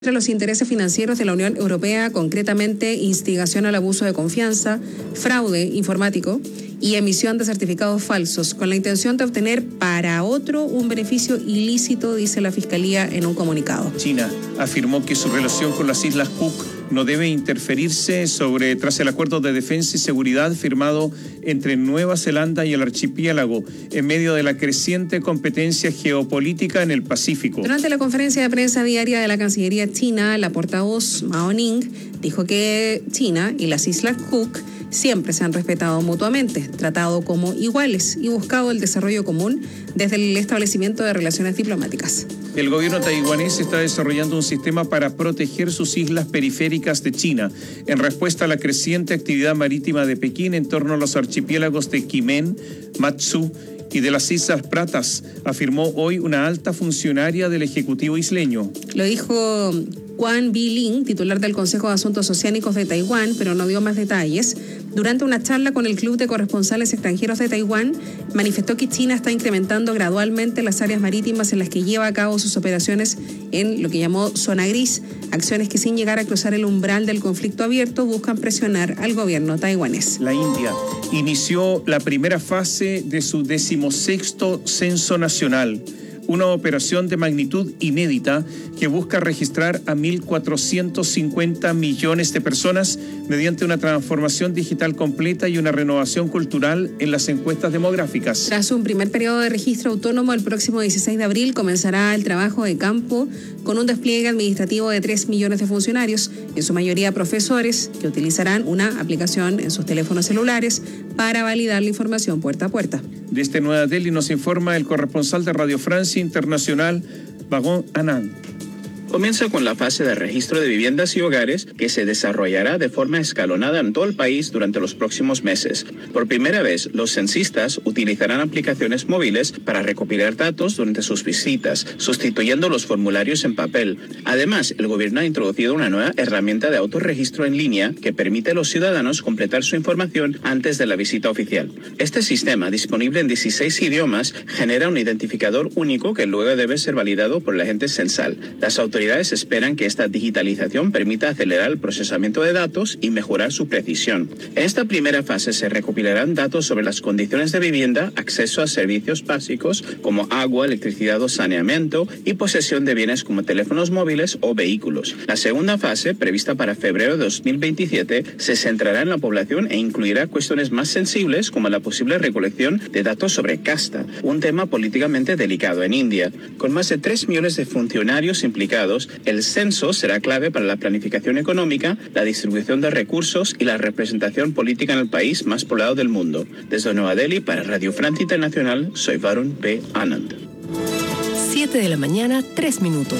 Contra los intereses financieros de la Unión Europea, concretamente instigación al abuso de confianza, fraude informático y emisión de certificados falsos, con la intención de obtener para otro un beneficio ilícito, dice la Fiscalía en un comunicado. China afirmó que su relación con las Islas Cook no debe interferirse tras el acuerdo de defensa y seguridad firmado entre Nueva Zelanda y el archipiélago en medio de la creciente competencia geopolítica en el Pacífico. Durante la conferencia de prensa diaria de la Cancillería china, la portavoz Mao Ning dijo que China y las Islas Cook siempre se han respetado mutuamente, tratado como iguales y buscado el desarrollo común desde el establecimiento de relaciones diplomáticas. El gobierno taiwanés está desarrollando un sistema para proteger sus islas periféricas de China, en respuesta a la creciente actividad marítima de Pekín en torno a los archipiélagos de Qimen, Matsu y de las Islas Pratas, afirmó hoy una alta funcionaria del Ejecutivo isleño. Lo dijo Quan Bi-ling, titular del Consejo de Asuntos Oceánicos de Taiwán, pero no dio más detalles. Durante una charla con el Club de Corresponsales Extranjeros de Taiwán, manifestó que China está incrementando gradualmente las áreas marítimas en las que lleva a cabo sus operaciones en lo que llamó zona gris, acciones que sin llegar a cruzar el umbral del conflicto abierto buscan presionar al gobierno taiwanés. La India inició la primera fase de su 16º censo nacional, una operación de magnitud inédita que busca registrar a 1.450 millones de personas mediante una transformación digital completa y una renovación cultural en las encuestas demográficas. Tras un primer periodo de registro autónomo, el próximo 16 de abril comenzará el trabajo de campo con un despliegue administrativo de 3 millones de funcionarios, en su mayoría profesores, que utilizarán una aplicación en sus teléfonos celulares para validar la información puerta a puerta. Desde Nueva Delhi nos informa el corresponsal de Radio Francia Internacional, Vagon Anand. Comienza con la fase de registro de viviendas y hogares que se desarrollará de forma escalonada en todo el país durante los próximos meses. Por primera vez, los censistas utilizarán aplicaciones móviles para recopilar datos durante sus visitas, sustituyendo los formularios en papel. Además, el gobierno ha introducido una nueva herramienta de autorregistro en línea que permite a los ciudadanos completar su información antes de la visita oficial. Este sistema, disponible en 16 idiomas, genera un identificador único que luego debe ser validado por el agente censal. Las autoridades esperan que esta digitalización permita acelerar el procesamiento de datos y mejorar su precisión. En esta primera fase se recopilarán datos sobre las condiciones de vivienda, acceso a servicios básicos como agua, electricidad o saneamiento y posesión de bienes como teléfonos móviles o vehículos. La segunda fase, prevista para febrero de 2027, se centrará en la población e incluirá cuestiones más sensibles como la posible recolección de datos sobre casta, un tema políticamente delicado en India. Con más de 3 millones de funcionarios implicados, el censo será clave para la planificación económica, la distribución de recursos y la representación política en el país más poblado del mundo. Desde Nueva Delhi, para Radio Francia Internacional, soy Varun P. Anand. 7 de la mañana, 3 minutos.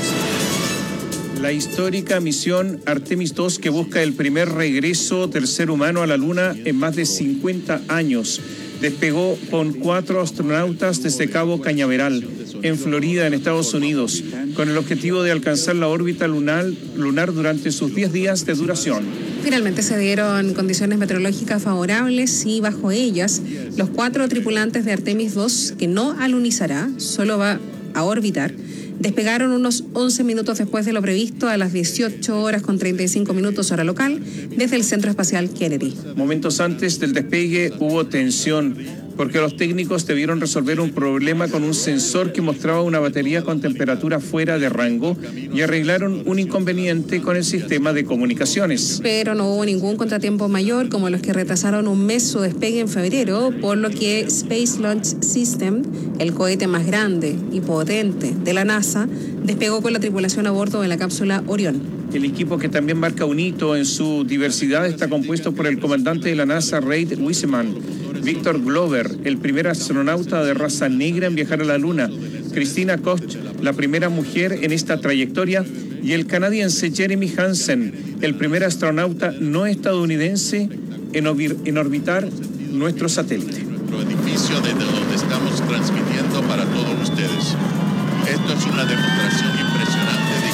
La histórica misión Artemis II, que busca el primer regreso del ser humano a la Luna en más de 50 años, despegó con 4 astronautas desde Cabo Cañaveral, en Florida, en Estados Unidos, con el objetivo de alcanzar la órbita lunar durante sus 10 días de duración. Finalmente se dieron condiciones meteorológicas favorables y bajo ellas los 4 tripulantes de Artemis II, que no alunizará, solo va a orbitar, despegaron unos 11 minutos después de lo previsto a las 18 horas con 35 minutos hora local desde el Centro Espacial Kennedy. Momentos antes del despegue hubo tensión porque los técnicos debieron resolver un problema con un sensor que mostraba una batería con temperatura fuera de rango y arreglaron un inconveniente con el sistema de comunicaciones. Pero no hubo ningún contratiempo mayor como los que retrasaron un mes su despegue en febrero, por lo que Space Launch System, el cohete más grande y potente de la NASA, despegó con la tripulación a bordo de la cápsula Orión. El equipo, que también marca un hito en su diversidad, está compuesto por el comandante de la NASA, Reid Wiseman, Victor Glover, el primer astronauta de raza negra en viajar a la Luna, Christina Koch, la primera mujer en esta trayectoria, y el canadiense Jeremy Hansen, el primer astronauta no estadounidense en orbitar nuestro satélite. Nuestro edificio desde donde estamos transmitiendo para todos ustedes. Esto es una demostración impresionante de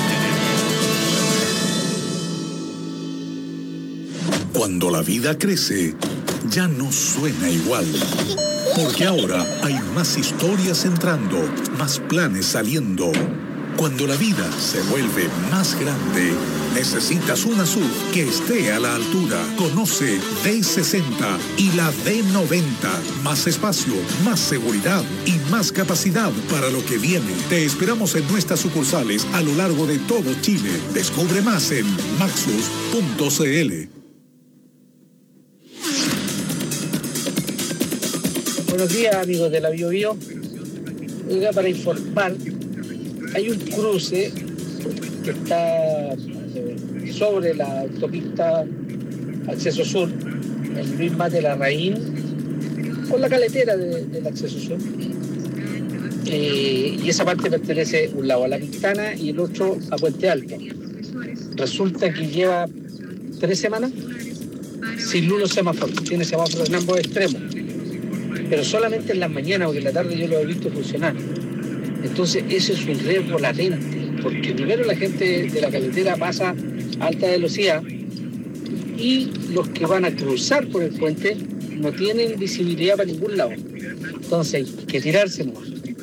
ingeniería. Cuando la vida crece, ya no suena igual. Porque ahora hay más historias entrando, más planes saliendo, Cuando la vida se vuelve más grande, necesitas una SUV que esté a la altura. Conoce D60 y la D90. Más espacio, más seguridad y más capacidad para lo que viene. Te esperamos en nuestras sucursales a lo largo de todo Chile. Descubre más en maxus.cl. Buenos días, amigos de la BioBio. Oiga, para informar, hay un cruce que está sobre la autopista Acceso Sur, en Luis Mate Larraín, con la caletera del Acceso Sur. Y esa parte pertenece un lado a La Pintana y el otro a Puente Alto. Resulta que lleva 3 semanas sin luz los semáforos, tiene semáforos en ambos extremos, pero solamente en las mañanas, porque en la tarde yo lo he visto funcionar. Entonces ese es un riesgo latente, porque primero la gente de la caletera pasa a alta velocidad y los que van a cruzar por el puente no tienen visibilidad para ningún lado. Entonces hay que tirarse más.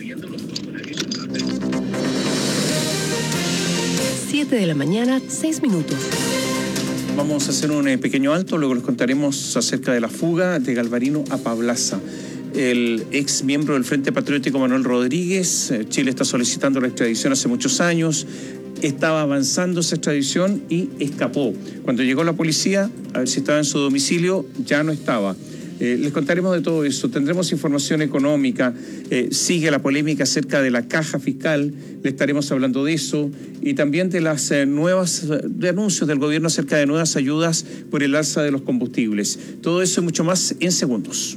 7 de la mañana, 6 minutos. Vamos a hacer un pequeño alto, luego les contaremos acerca de la fuga de Galvarino a Pablaza. El ex miembro del Frente Patriótico Manuel Rodríguez, Chile está solicitando la extradición hace muchos años, estaba avanzando esa extradición y escapó. Cuando llegó la policía, a ver si estaba en su domicilio, ya no estaba. Les contaremos de todo eso, tendremos información económica, sigue la polémica acerca de la caja fiscal, le estaremos hablando de eso y también de las nuevas de anuncios del gobierno acerca de nuevas ayudas por el alza de los combustibles. Todo eso y mucho más en segundos.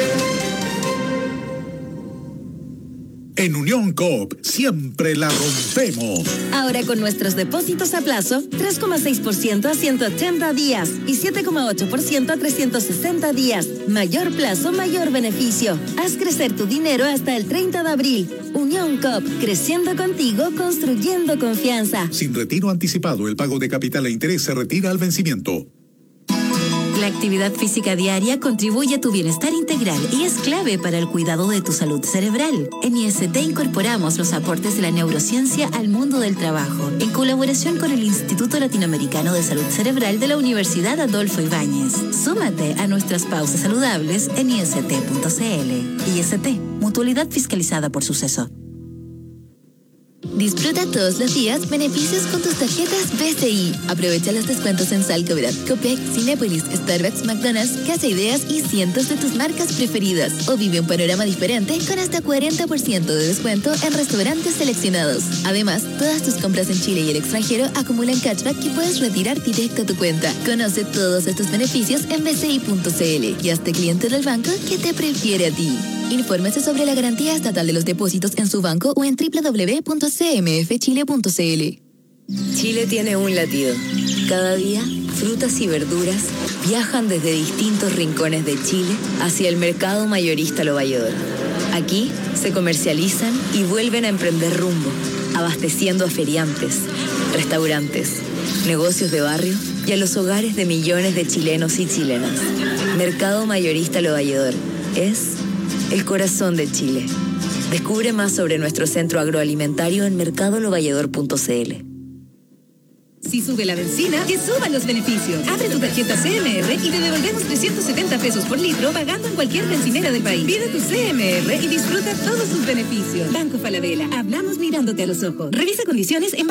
En Unión Coop siempre la rompemos. Ahora con nuestros depósitos a plazo, 3,6% a 180 días y 7,8% a 360 días. Mayor plazo, mayor beneficio. Haz crecer tu dinero hasta el 30 de abril. Unión Coop, creciendo contigo, construyendo confianza. Sin retiro anticipado, el pago de capital e interés se retira al vencimiento. La actividad física diaria contribuye a tu bienestar integral y es clave para el cuidado de tu salud cerebral. En IST incorporamos los aportes de la neurociencia al mundo del trabajo, en colaboración con el Instituto Latinoamericano de Salud Cerebral de la Universidad Adolfo Ibáñez. Súmate a nuestras pausas saludables en IST.cl. IST, mutualidad fiscalizada por Suceso. Disfruta todos los días beneficios con tus tarjetas BCI. Aprovecha los descuentos en Salcobrad, Copec, Cinépolis, Starbucks, McDonald's, Casa Ideas y cientos de tus marcas preferidas. O vive un panorama diferente con hasta 40% de descuento en restaurantes seleccionados. Además, todas tus compras en Chile y el extranjero acumulan cashback que puedes retirar directo a tu cuenta. Conoce todos estos beneficios en bci.cl y hazte cliente del banco que te prefiere a ti. Infórmese sobre la garantía estatal de los depósitos en su banco o en www.cmfchile.cl. Chile tiene un latido. Cada día, frutas y verduras viajan desde distintos rincones de Chile hacia el mercado mayorista Lo Valledor. Aquí se comercializan y vuelven a emprender rumbo, abasteciendo a feriantes, restaurantes, negocios de barrio y a los hogares de millones de chilenos y chilenas. Mercado mayorista Lo Valledor es el corazón de Chile. Descubre más sobre nuestro centro agroalimentario en mercadolovalledor.cl. Si sube la benzina, que suban los beneficios. Abre tu tarjeta CMR y te devolvemos 370 pesos por litro pagando en cualquier bencinera del país. Pide tu CMR y disfruta todos sus beneficios. Banco Falabella. Hablamos mirándote a los ojos. Revisa condiciones en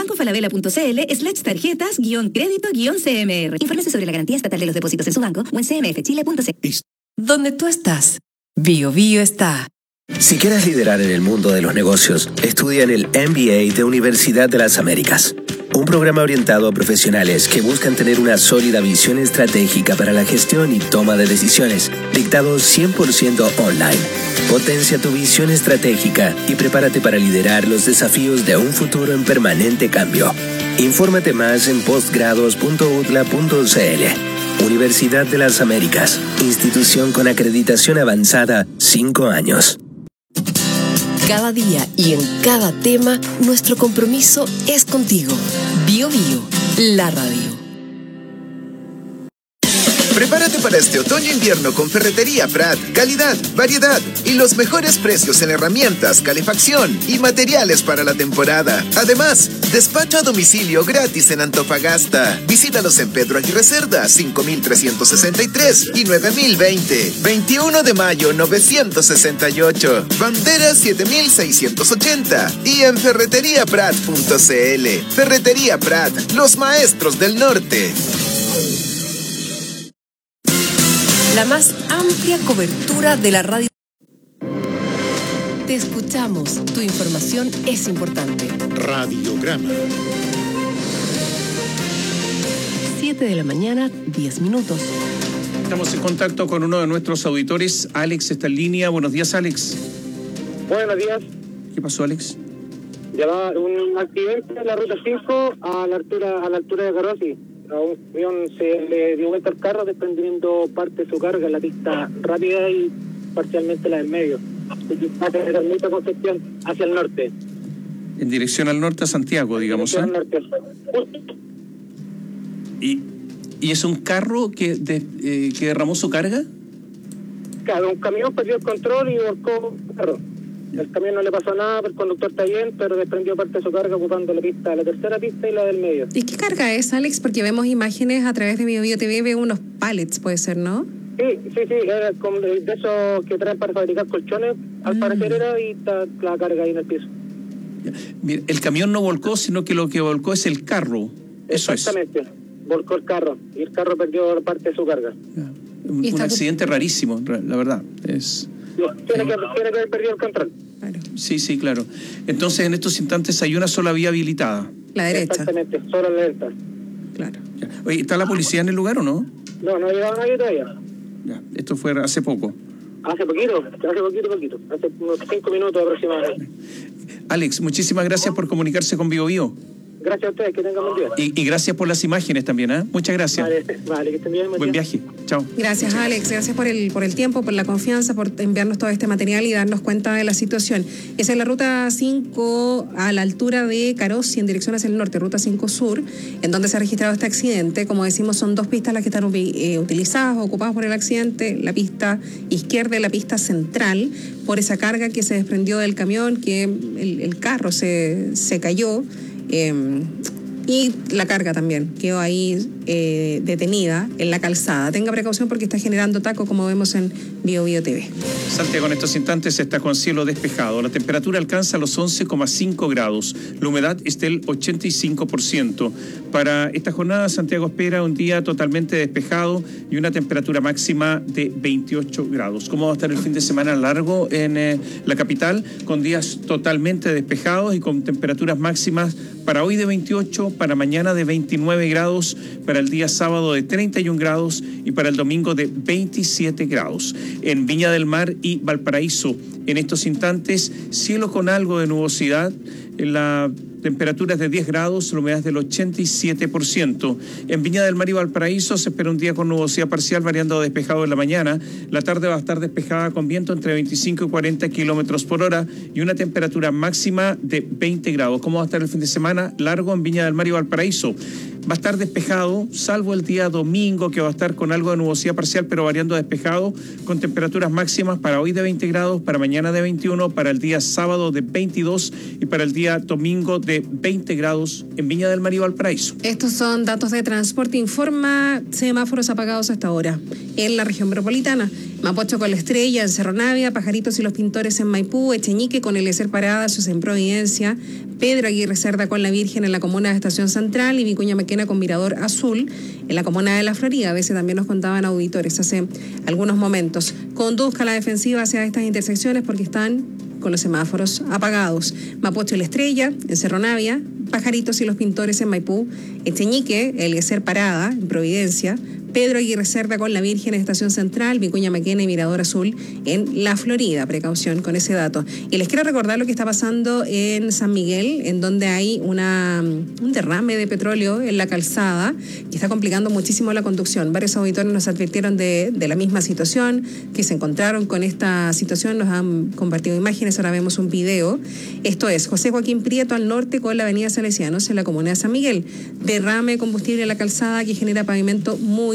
bancofalabella.cl/tarjetas-crédito-CMR. Infórmese sobre la garantía estatal de los depósitos en su banco o en cmfchile.cl. Donde tú estás, BioBio está. Si quieres liderar en el mundo de los negocios, estudia en el MBA de Universidad de las Américas. Un programa orientado a profesionales que buscan tener una sólida visión estratégica para la gestión y toma de decisiones, dictado 100% online. Potencia tu visión estratégica y prepárate para liderar los desafíos de un futuro en permanente cambio. Infórmate más en postgrados.utla.cl. Universidad de las Américas, institución con acreditación avanzada 5 años. Cada día y en cada tema, nuestro compromiso es contigo. BioBio, la radio. Prepárate para este otoño-invierno con Ferretería Prat. Calidad, variedad y los mejores precios en herramientas, calefacción y materiales para la temporada. Además, despacho a domicilio gratis en Antofagasta. Visítalos en Pedro Aguirre Cerda, 5363 y 9020. 21 de mayo, 968. Banderas 7680. Y en ferreteriaprat.cl. Ferretería Prat, los maestros del norte. La más amplia cobertura de la radio. Te escuchamos. Tu información es importante. Radiograma. 7 de la mañana, 10 minutos. Estamos en contacto con uno de nuestros auditores. Alex está en línea. Buenos días, Alex. Buenos días. ¿Qué pasó, Alex? Lleva un accidente en la ruta 5 a la altura de Carosi. A un camión se le dio vuelta al carro desprendiendo parte de su carga en la pista rápida y parcialmente la del medio. Va a tener mucha concepción hacia el norte. En dirección al norte a Santiago, digamos. Al norte. ¿Y es un carro que derramó su carga? Claro, un camión perdió el control y volcó el carro. El camión no le pasó nada, el conductor está bien, pero desprendió parte de su carga ocupando la tercera pista y la del medio. ¿Y qué carga es, Alex? Porque vemos imágenes a través de BioBio TV, veo unos pallets, puede ser, ¿no? Sí, era como de esos que traen para fabricar colchones, al parecer era, y está la carga ahí en el piso. Mira, el camión no volcó, sino que lo que volcó es el carro. Eso exactamente, volcó el carro, y el carro perdió parte de su carga. Un accidente rarísimo, la verdad. Tiene que haber perdido el control. Claro. Sí, claro. Entonces, en estos instantes hay una sola vía habilitada. La derecha. Exactamente, solo la derecha. Claro. Ya. Oye, ¿está la policía en el lugar o no? No ha llegado nadie todavía. Ya. Esto fue hace poco. Hace poquito. Hace unos 5 minutos aproximadamente. Alex, muchísimas gracias por comunicarse con BioBio. Gracias a ustedes, que tengan buen día. Y gracias por las imágenes también, ¿eh? Muchas gracias. Vale, que estén bien. Buen viaje. Chao. Gracias, Alex. Gracias por el tiempo, por la confianza, por enviarnos todo este material y darnos cuenta de la situación. Es en la ruta 5 a la altura de Carosi, en dirección hacia el norte, ruta 5 sur, en donde se ha registrado este accidente. Como decimos, son 2 pistas las que están utilizadas, ocupadas por el accidente. La pista izquierda y la pista central, por esa carga que se desprendió del camión, que el carro se cayó. Y la carga también quedó ahí detenida en la calzada. Tenga precaución porque está generando taco, como vemos en BioBio TV. Santiago en estos instantes está con cielo despejado. La temperatura alcanza los 11,5 grados. La humedad es del 85%. Para esta jornada, Santiago espera un día totalmente despejado y una temperatura máxima de 28 grados. ¿Cómo va a estar el fin de semana largo en la capital? Con días totalmente despejados y con temperaturas máximas para hoy de 28, para mañana de 29 grados, para el día sábado de 31 grados y para el domingo de 27 grados. En Viña del Mar y Valparaíso, en estos instantes, cielo con algo de nubosidad, la temperatura es de 10 grados, la humedad es del 87%. En Viña del Mar y Valparaíso se espera un día con nubosidad parcial variando despejado en la mañana. La tarde va a estar despejada con viento entre 25 y 40 kilómetros por hora y una temperatura máxima de 20 grados. ¿Cómo va a estar el fin de semana largo en Viña del Mar y Valparaíso? Va a estar despejado, salvo el día domingo, que va a estar con algo de nubosidad parcial, pero variando despejado, con temperaturas máximas para hoy de 20 grados, para mañana de 21, para el día sábado de 22 y para el día domingo de 20 grados en Viña del Mar y Valparaíso. Estos son datos de transporte. Informa semáforos apagados hasta ahora en la región metropolitana. Mapocho con la Estrella en Cerro Navia, Pajaritos y los Pintores en Maipú, Echeñique con Eliezer Paradas en Providencia, Pedro Aguirre Cerda con La Virgen en la comuna de Estación Central y Vicuña Maquena con Mirador Azul en la comuna de La Florida. A veces también nos contaban auditores hace algunos momentos. Conduzca la defensiva hacia estas intersecciones porque están con los semáforos apagados. Mapocho y la Estrella en Cerro Navia, Pajaritos y los Pintores en Maipú, Echeñique, Eliezer Parada en Providencia, Pedro Aguirre Cerda con La Virgen en Estación Central, Vicuña Maquena y Mirador Azul en La Florida. Precaución con ese dato. Y les quiero recordar lo que está pasando en San Miguel, en donde hay un derrame de petróleo en la calzada que está complicando muchísimo la conducción. Varios auditores nos advirtieron de la misma situación, que se encontraron con esta situación, nos han compartido imágenes, ahora vemos un video. Esto es José Joaquín Prieto al norte con la avenida Salesianos en la comuna de San Miguel. Derrame de combustible en la calzada que genera pavimento muy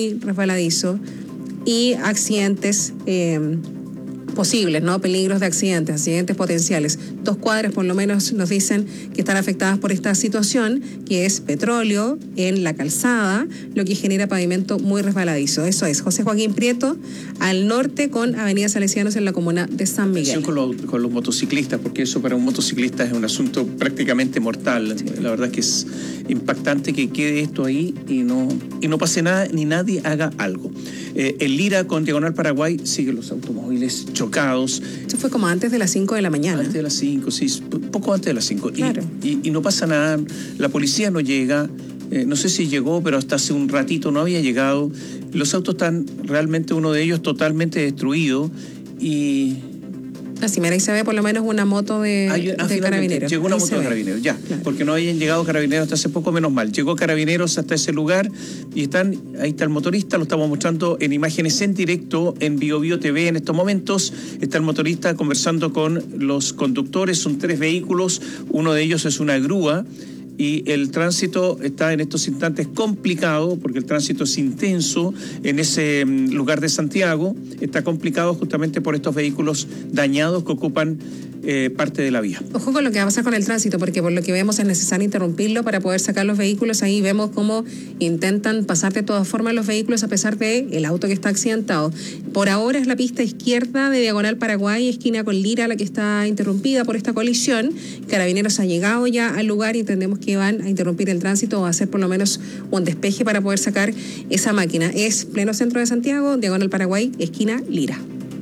muy resbaladizo y accidentes posibles, ¿no? Peligros de accidentes potenciales. 2 cuadras por lo menos nos dicen que están afectadas por esta situación, que es petróleo en la calzada, lo que genera pavimento muy resbaladizo. Eso es José Joaquín Prieto, al norte con Avenida Salesianos en la comuna de San Miguel. Con los motociclistas, porque eso para un motociclista es un asunto prácticamente mortal. Sí. La verdad es que es impactante que quede esto ahí y no pase nada, ni nadie haga algo. En Lira con Diagonal Paraguay siguen los automóviles chocados. Eso fue como antes de las 5 de la mañana. Antes de las 5, sí, poco antes de las 5. Claro. Y no pasa nada, la policía no llega, no sé si llegó, pero hasta hace un ratito no había llegado. Los autos están realmente, uno de ellos totalmente destruido y... Así, mira, ahí se ve por lo menos una moto de carabineros. Llegó una moto de carabineros, ya, claro. Porque no habían llegado carabineros hasta hace poco, menos mal. Llegó carabineros hasta ese lugar y ahí está el motorista, lo estamos mostrando en imágenes en directo en BioBio TV en estos momentos. Está el motorista conversando con los conductores, son 3 vehículos, uno de ellos es una grúa. Y el tránsito está en estos instantes complicado, porque el tránsito es intenso en ese lugar de Santiago. Está complicado justamente por estos vehículos dañados que ocupan parte de la vía. Ojo con lo que va a pasar con el tránsito, porque por lo que vemos es necesario interrumpirlo para poder sacar los vehículos. Ahí vemos cómo intentan pasar de todas formas los vehículos a pesar de el auto que está accidentado. Por ahora es la pista izquierda de Diagonal Paraguay, esquina con Lira, la que está interrumpida por esta colisión. Carabineros ha llegado ya al lugar y entendemos que van a interrumpir el tránsito o a hacer por lo menos un despeje para poder sacar esa máquina. Es pleno centro de Santiago, Diagonal Paraguay, esquina Lira.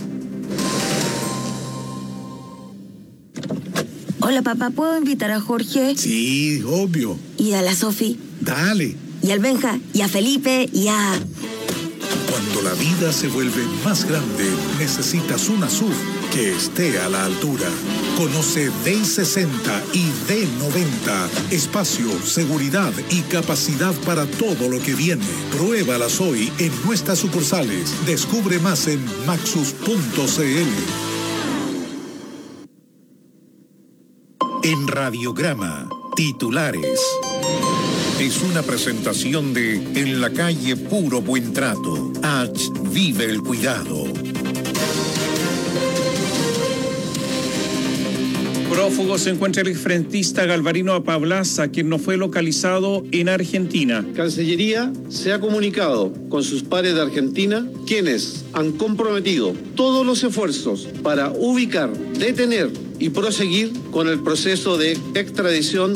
Hola, papá, ¿puedo invitar a Jorge? Sí, obvio. ¿Y a la Sofi? Dale. ¿Y al Benja? ¿Y a Felipe? ¿Y a...? Cuando la vida se vuelve más grande, necesitas una SUV que esté a la altura. Conoce D60 y D90. Espacio, seguridad y capacidad para todo lo que viene. Pruébalas hoy en nuestras sucursales. Descubre más en maxus.cl. En Radiograma, titulares. Es una presentación de En la calle Puro Buen Trato. H. Vive el cuidado. Prófugo se encuentra el frentista Galvarino Apablaza, quien no fue localizado en Argentina. Cancillería se ha comunicado con sus pares de Argentina, quienes han comprometido todos los esfuerzos para ubicar, detener y proseguir con el proceso de extradición.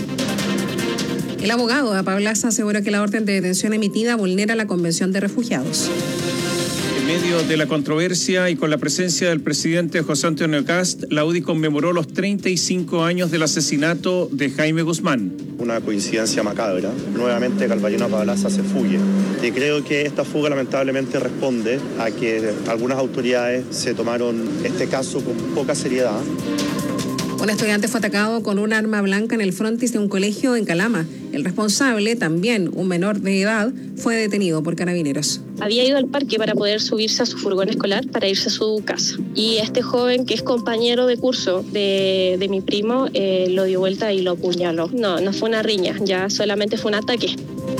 El abogado de Apablaza asegura que la orden de detención emitida vulnera la Convención de Refugiados. En medio de la controversia y con la presencia del presidente José Antonio Kast, la UDI conmemoró los 35 años del asesinato de Jaime Guzmán. Una coincidencia macabra. Nuevamente Galvarino Apablaza se fugue. Y creo que esta fuga lamentablemente responde a que algunas autoridades se tomaron este caso con poca seriedad. Un estudiante fue atacado con un arma blanca en el frontis de un colegio en Calama. El responsable, también un menor de edad, fue detenido por carabineros. Había ido al parque para poder subirse a su furgón escolar para irse a su casa. Y este joven, que es compañero de curso de mi primo, lo dio vuelta y lo apuñaló. No fue una riña, ya solamente fue un ataque.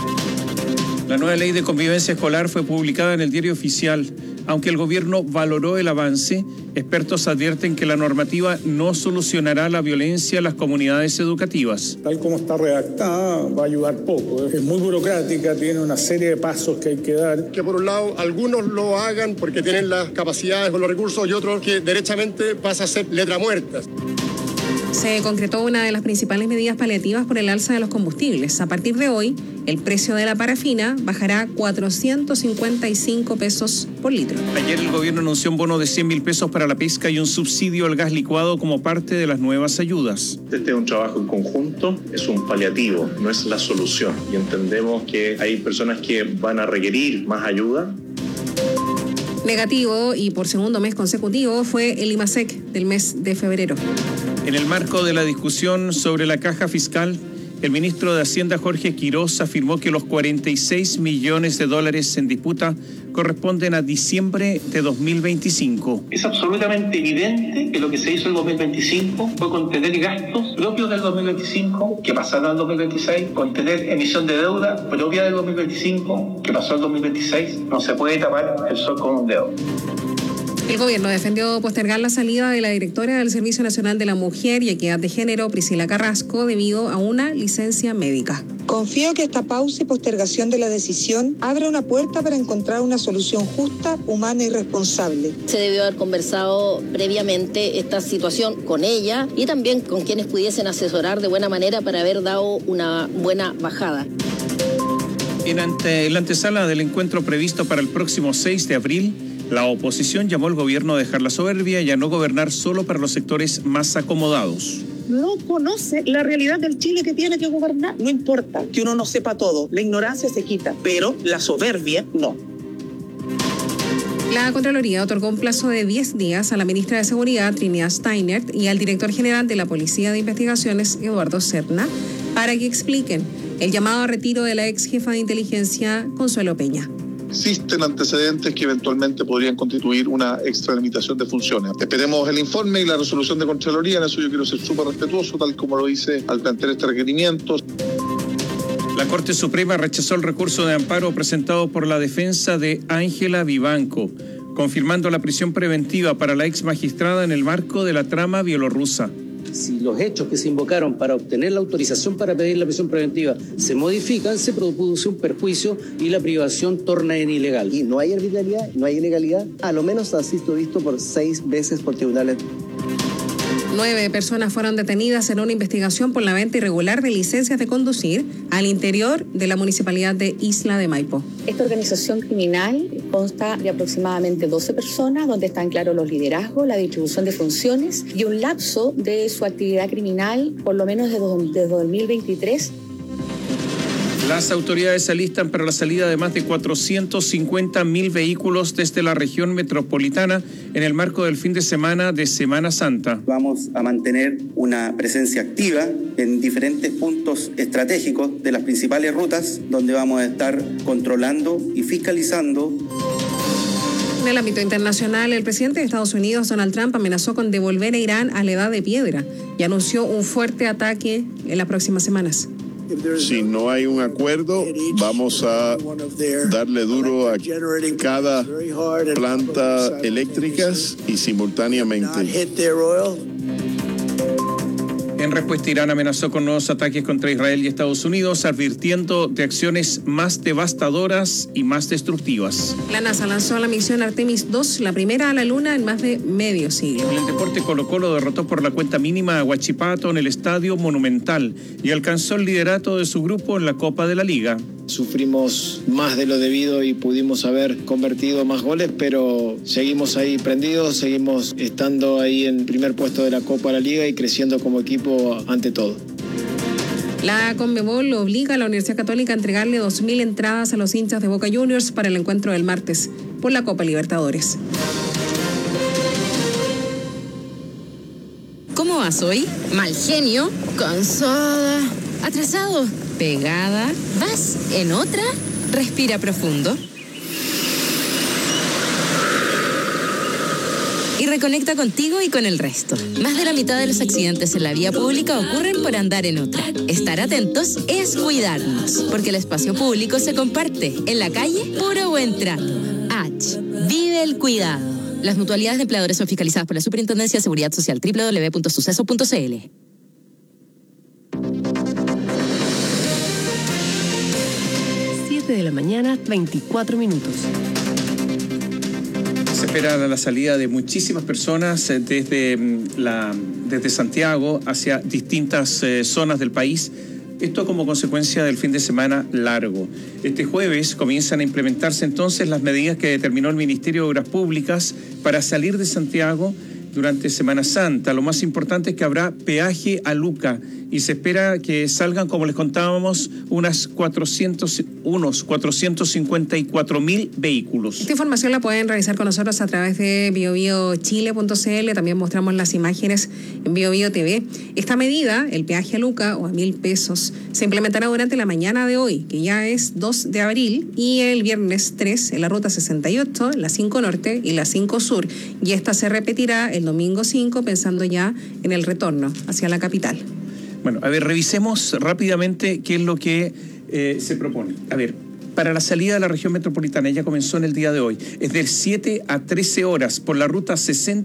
La nueva ley de convivencia escolar fue publicada en el Diario Oficial. Aunque el gobierno valoró el avance, expertos advierten que la normativa no solucionará la violencia en las comunidades educativas. Tal como está redactada, va a ayudar poco. Es muy burocrática, tiene una serie de pasos que hay que dar. Que por un lado algunos lo hagan porque tienen las capacidades o los recursos y otros que derechamente pasa a ser letra muerta. Se concretó una de las principales medidas paliativas por el alza de los combustibles. A partir de hoy, el precio de la parafina bajará 455 pesos por litro. Ayer el gobierno anunció un bono de 100.000 pesos para la pesca y un subsidio al gas licuado como parte de las nuevas ayudas. Este es un trabajo en conjunto, es un paliativo, no es la solución. Y entendemos que hay personas que van a requerir más ayuda. Negativo y por segundo mes consecutivo fue el IMASEC del mes de febrero. En el marco de la discusión sobre la caja fiscal, El ministro de Hacienda, Jorge Quiroz, afirmó que los 46 millones de dólares en disputa corresponden a diciembre de 2025. Es absolutamente evidente que lo que se hizo en 2025 fue contener gastos propios del 2025 que pasaron al 2026, contener emisión de deuda propia del 2025 que pasó al 2026. No se puede tapar el sol con un dedo. El gobierno defendió postergar la salida de la directora del Servicio Nacional de la Mujer y Equidad de Género, Priscila Carrasco, debido a una licencia médica. Confío que esta pausa y postergación de la decisión abra una puerta para encontrar una solución justa, humana y responsable. Se debió haber conversado previamente esta situación con ella y también con quienes pudiesen asesorar de buena manera para haber dado una buena bajada. En la antesala del encuentro previsto para el próximo 6 de abril, la oposición llamó al gobierno a dejar la soberbia y a no gobernar solo para los sectores más acomodados. No conoce la realidad del Chile que tiene que gobernar. No importa que uno no sepa todo, la ignorancia se quita, pero la soberbia no. La Contraloría otorgó un plazo de 10 días a la ministra de Seguridad, Trinidad Steinert, y al director general de la Policía de Investigaciones, Eduardo Serna, para que expliquen el llamado a retiro de la ex jefa de inteligencia, Consuelo Peña. Existen antecedentes que eventualmente podrían constituir una extralimitación de funciones. Esperemos el informe y la resolución de Contraloría. En eso yo quiero ser súper respetuoso, tal como lo hice al plantear este requerimiento. La Corte Suprema rechazó el recurso de amparo presentado por la defensa de Ángela Vivanco, confirmando la prisión preventiva para la ex magistrada en el marco de la trama bielorrusa. Si los hechos que se invocaron para obtener la autorización para pedir la prisión preventiva se modifican, se produce un perjuicio y la privación torna en ilegal. Y no hay arbitrariedad, no hay ilegalidad, a lo menos ha sido visto por 6 veces por tribunales. 9 personas fueron detenidas en una investigación por la venta irregular de licencias de conducir al interior de la municipalidad de Isla de Maipo. Esta organización criminal consta de aproximadamente 12 personas, donde están claros los liderazgos, la distribución de funciones y un lapso de su actividad criminal, por lo menos desde 2023. Las autoridades se alistan para la salida de más de 450.000 vehículos desde la región metropolitana en el marco del fin de semana de Semana Santa. Vamos a mantener una presencia activa en diferentes puntos estratégicos de las principales rutas, donde vamos a estar controlando y fiscalizando. En el ámbito internacional, el presidente de Estados Unidos, Donald Trump, amenazó con devolver a Irán a la edad de piedra y anunció un fuerte ataque en las próximas semanas. Si no hay un acuerdo, vamos a darle duro a cada planta eléctrica y simultáneamente. En respuesta, Irán amenazó con nuevos ataques contra Israel y Estados Unidos, advirtiendo de acciones más devastadoras y más destructivas. La NASA lanzó la misión Artemis 2, la primera a la Luna en más de medio siglo. En el deporte, Colo-Colo derrotó por la cuenta mínima a Huachipato en el Estadio Monumental y alcanzó el liderato de su grupo en la Copa de la Liga. Sufrimos más de lo debido y pudimos haber convertido más goles, pero seguimos ahí prendidos, seguimos estando ahí en primer puesto de la Copa de la Liga y creciendo como equipo ante todo. La Conmebol obliga a la Universidad Católica a entregarle 2.000 entradas a los hinchas de Boca Juniors para el encuentro del martes por la Copa Libertadores. ¿Cómo vas hoy? Mal genio, cansada, atrasado, pegada. ¿Vas en otra? Respira profundo. Y reconecta contigo y con el resto. Más de la mitad de los accidentes en la vía pública ocurren por andar en otra. Estar atentos es cuidarnos, porque el espacio público se comparte. En la calle, puro buen trato. H. Vive el cuidado. Las mutualidades de empleadores son fiscalizadas por la Superintendencia de Seguridad Social. www.suceso.cl. De la mañana, 24 minutos. Se espera la salida de muchísimas personas desde Santiago hacia distintas zonas del país. Esto como consecuencia del fin de semana largo. Este jueves comienzan a implementarse entonces las medidas que determinó el Ministerio de Obras Públicas para salir de Santiago durante Semana Santa. Lo más importante es que habrá peaje a Luca, y se espera que salgan, como les contábamos, unos 454.000 vehículos. Esta información la pueden revisar con nosotros a través de biobiochile.cl. También mostramos las imágenes en BioBio TV. Esta medida, el peaje a Luca o a 1.000 pesos, se implementará durante la mañana de hoy, que ya es 2 de abril, y el viernes 3 en la ruta 68, la 5 Norte y la 5 Sur. Y esta se repetirá el domingo 5, pensando ya en el retorno hacia la capital. Bueno, a ver, revisemos rápidamente qué es lo que se propone. A ver, para la salida de la región metropolitana, ya comenzó en el día de hoy, es de 7 a 13 horas por la ruta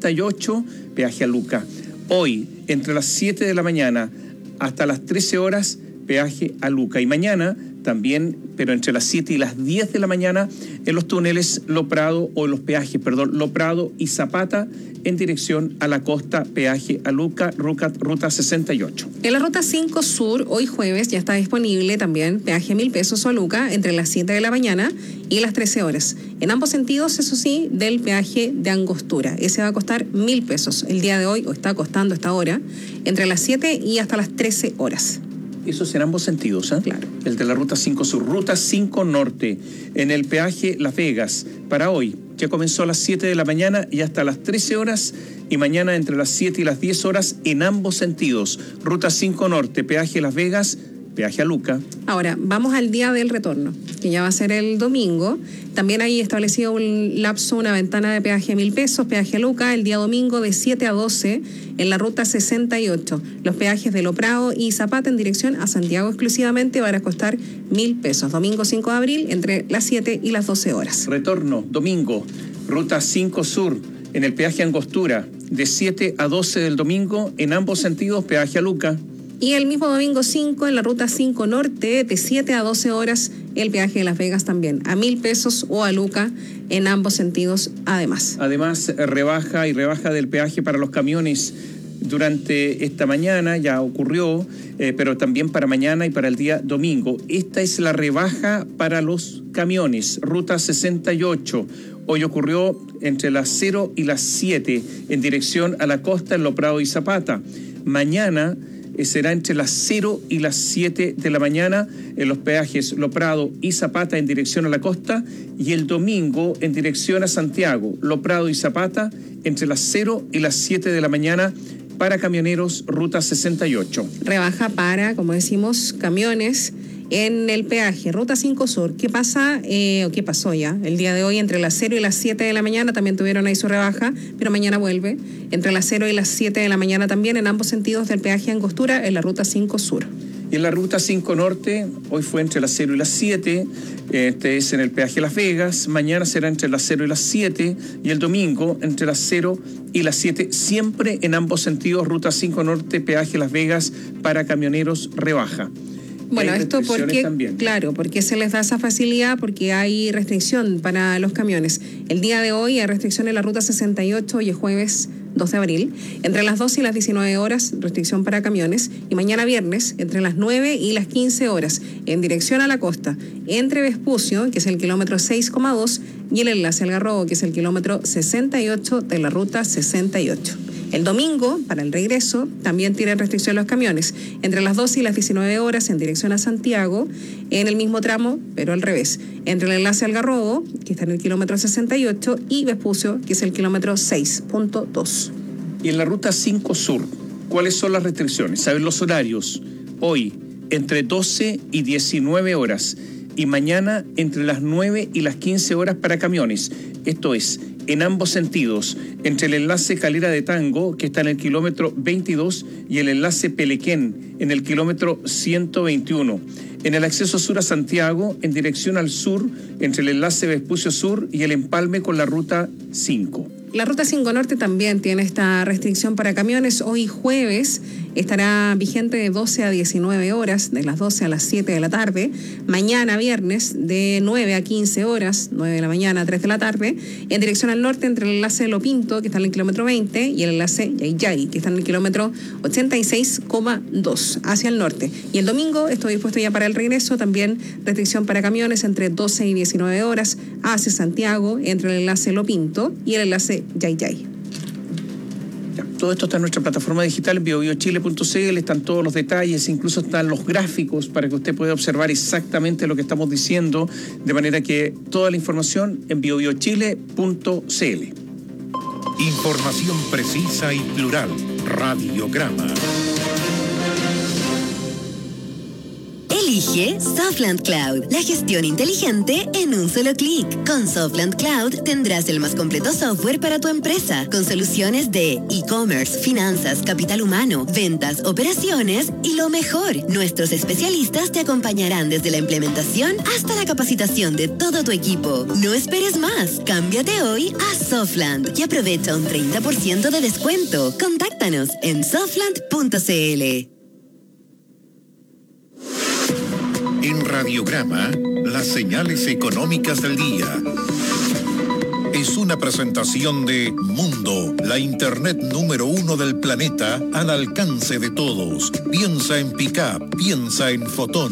68, peaje a Luca. Hoy, entre las 7 de la mañana hasta las 13 horas, peaje a Luca. Y mañana también, pero entre las 7 y las 10 de la mañana, en los túneles Lo Prado, o los peajes, perdón, Lo Prado y Zapata, en dirección a la costa, peaje a Luca, ruta 68. En la ruta 5 Sur, hoy jueves, ya está disponible también peaje a 1.000 pesos a Luca entre las 7 de la mañana y las 13 horas. En ambos sentidos, eso sí, del peaje de Angostura. Ese va a costar 1.000 pesos el día de hoy, o está costando esta hora, entre las 7 y hasta las 13 horas. Eso es en ambos sentidos, ¿eh? Claro. El de la ruta 5 Sur, ruta 5 Norte, en el peaje Las Vegas, para hoy. Ya comenzó a las 7 de la mañana y hasta las 13 horas, y mañana entre las 7 y las 10 horas en ambos sentidos. Ruta 5 Norte, peaje Las Vegas, peaje a Luca. Ahora, vamos al día del retorno, que ya va a ser el domingo. También hay establecido un lapso, una ventana de peaje a 1.000 pesos, peaje a Luca, el día domingo de 7 a 12 en la ruta 68. Los peajes de Lo Prado y Zapata en dirección a Santiago exclusivamente van a costar 1.000 pesos. Domingo 5 de abril entre las 7 y las 12 horas. Retorno, domingo, ruta 5 Sur, en el peaje Angostura, de 7 a 12 del domingo, en ambos sentidos, peaje a Luca. Y el mismo domingo 5 en la ruta 5 Norte, de 7 a 12 horas, el peaje de Las Vegas también, a 1.000 pesos o a Luca, en ambos sentidos además. Además, rebaja del peaje para los camiones durante esta mañana, ya ocurrió, pero también para mañana y para el día domingo. Esta es la rebaja para los camiones, ruta 68. Hoy ocurrió entre las 0 y las 7 en dirección a la costa en Lo Prado y Zapata. Mañana será entre las 0 y las 7 de la mañana en los peajes Lo Prado y Zapata en dirección a la costa, y el domingo en dirección a Santiago, Lo Prado y Zapata entre las 0 y las 7 de la mañana para camioneros, ruta 68. Rebaja para, como decimos, camiones en el peaje, ruta 5 Sur. ¿Qué pasa o qué pasó ya? El día de hoy entre las 0 y las 7 de la mañana también tuvieron ahí su rebaja, pero mañana vuelve. Entre las 0 y las 7 de la mañana también en ambos sentidos del peaje Angostura en la ruta 5 Sur. Y en la ruta 5 Norte, hoy fue entre las 0 y las 7, este es en el peaje Las Vegas, mañana será entre las 0 y las 7, y el domingo entre las 0 y las 7, siempre en ambos sentidos, ruta 5 Norte, peaje Las Vegas, para camioneros, rebaja. Bueno, esto porque, claro, porque se les da esa facilidad, porque hay restricción para los camiones. El día de hoy hay restricción en la ruta 68, hoy es jueves 2 de abril, entre las 12 y las 19 horas, restricción para camiones, y mañana viernes, entre las 9 y las 15 horas, en dirección a la costa, entre Vespucio, que es el kilómetro 6,2, y el enlace Algarrobo, que es el kilómetro 68 de la ruta 68. El domingo, para el regreso, también tienen restricción los camiones, entre las 12 y las 19 horas en dirección a Santiago, en el mismo tramo, pero al revés, entre el enlace Algarrobo, que está en el kilómetro 68, y Vespucio, que es el kilómetro 6.2. Y en la ruta 5 Sur, ¿cuáles son las restricciones? Saben los horarios. Hoy, entre 12 y 19 horas, y mañana entre las 9 y las 15 horas para camiones. Esto es, en ambos sentidos, entre el enlace Calera de Tango, que está en el kilómetro 22, y el enlace Pelequén, en el kilómetro 121. En el acceso sur a Santiago, en dirección al sur, entre el enlace Vespucio Sur y el empalme con la ruta 5. La ruta 5 Norte también tiene esta restricción para camiones. Hoy jueves estará vigente de 12 a 19 horas, de las 12 a las 7 de la tarde. Mañana viernes de 9 a 15 horas, 9 de la mañana a 3 de la tarde, en dirección al norte entre el enlace Lo Pinto, que está en el kilómetro 20, y el enlace Yayay, que está en el kilómetro 86,2 hacia el norte. Y el domingo estoy dispuesto ya para el regreso, también restricción para camiones entre 12 y 19 horas hacia Santiago, entre el enlace Lo Pinto y el enlace Yayay. Todo esto está en nuestra plataforma digital, en biobiochile.cl, están todos los detalles, incluso están los gráficos para que usted pueda observar exactamente lo que estamos diciendo, de manera que toda la información en biobiochile.cl. Información precisa y plural. Radiograma. Elige Softland Cloud, la gestión inteligente en un solo clic. Con Softland Cloud tendrás el más completo software para tu empresa, con soluciones de e-commerce, finanzas, capital humano, ventas, operaciones y lo mejor. Nuestros especialistas te acompañarán desde la implementación hasta la capacitación de todo tu equipo. No esperes más. Cámbiate hoy a Softland y aprovecha un 30% de descuento. Contáctanos en softland.cl. En Radiograma, las señales económicas del día. Es una presentación de Mundo, la internet número 1 del planeta al alcance de todos. Piensa en Pickup, piensa en Fotón.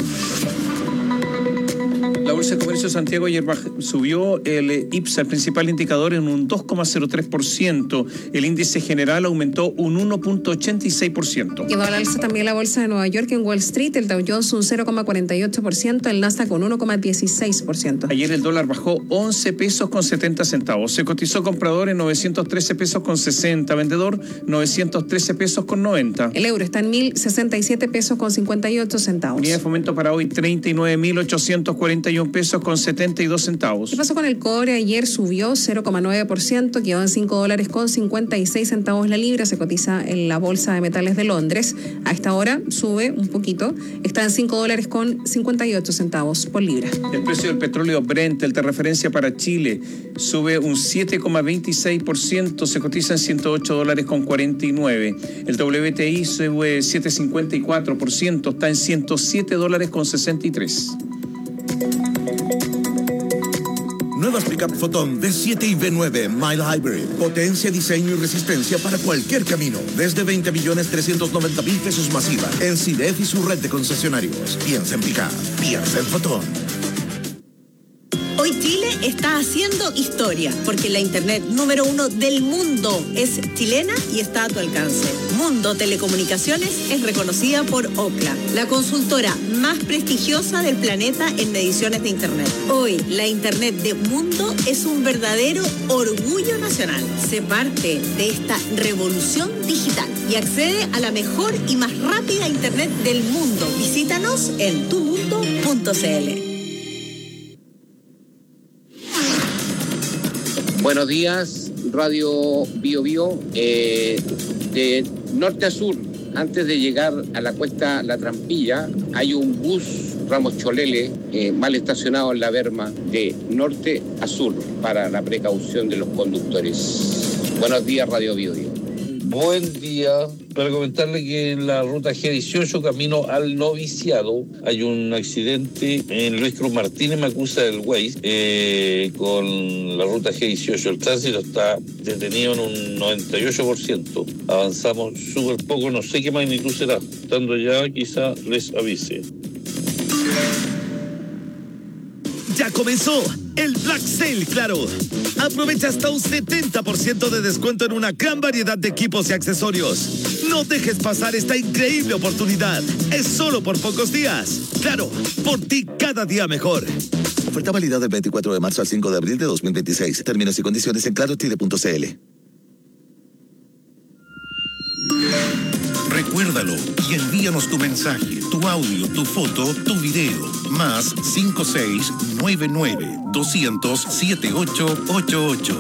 La Bolsa de Comercio de Santiago ayer subió el IPSA, el principal indicador, en un 2,03%. El índice general aumentó un 1,86%. Quedó al alza también la Bolsa de Nueva York en Wall Street, el Dow Jones un 0,48%, el Nasdaq con 1,16%. Ayer el dólar bajó 11 pesos con 70 centavos. Se cotizó comprador en 913 pesos con 60, vendedor 913 pesos con 90. El euro está en 1.067 pesos con 58 centavos. Unidad de fomento para hoy 39.841 pesos con 72 centavos. ¿Qué pasó con el cobre? Ayer subió 0,9%, quedó en $5 con 56 centavos la libra, se cotiza en la Bolsa de Metales de Londres. A esta hora sube un poquito, está en $5 con 58 centavos por libra. El precio del petróleo Brent, el de referencia para Chile, sube un 7,26%, se cotiza en $108 con 49. El WTI sube 7,54%, está en $107 con 63. Nuevas Pickup Fotón D7 y V9 Mile Hybrid. Potencia, diseño y resistencia para cualquier camino. Desde 20.390.000 pesos masiva. En CIDEF y su red de concesionarios. Piensa en Pickup. Piensa en Fotón. Hoy Chile está haciendo historia porque la internet número 1 del mundo es chilena y está a tu alcance. Mundo Telecomunicaciones es reconocida por Ookla, la consultora más prestigiosa del planeta en mediciones de internet. Hoy la internet de Mundo es un verdadero orgullo nacional. Sé parte de esta revolución digital y accede a la mejor y más rápida internet del mundo. Visítanos en tumundo.cl. Buenos días, Radio Bio Bio. De norte a sur, antes de llegar a la cuesta La Trampilla, hay un bus Ramos Cholele mal estacionado en la berma de norte a sur para la precaución de los conductores. Buenos días, Radio Bio Bio. Buen día. Para comentarle que en la ruta G18, camino al Noviciado, hay un accidente en Luis Cruz Martínez, me acusa del Waze, con la ruta G18. El tránsito está detenido en un 98%. Avanzamos súper poco, no sé qué magnitud será. Estando ya, quizá les avise. Ya comenzó el Black Sale Claro. Aprovecha hasta un 70% de descuento en una gran variedad de equipos y accesorios. No dejes pasar esta increíble oportunidad. Es solo por pocos días. Claro, por ti cada día mejor. Oferta válida del 24 de marzo al 5 de abril de 2026. Términos y condiciones en clarochile.cl. Recuérdalo y envíanos tu mensaje, tu audio, tu foto, tu video. Más 5699-200-7888.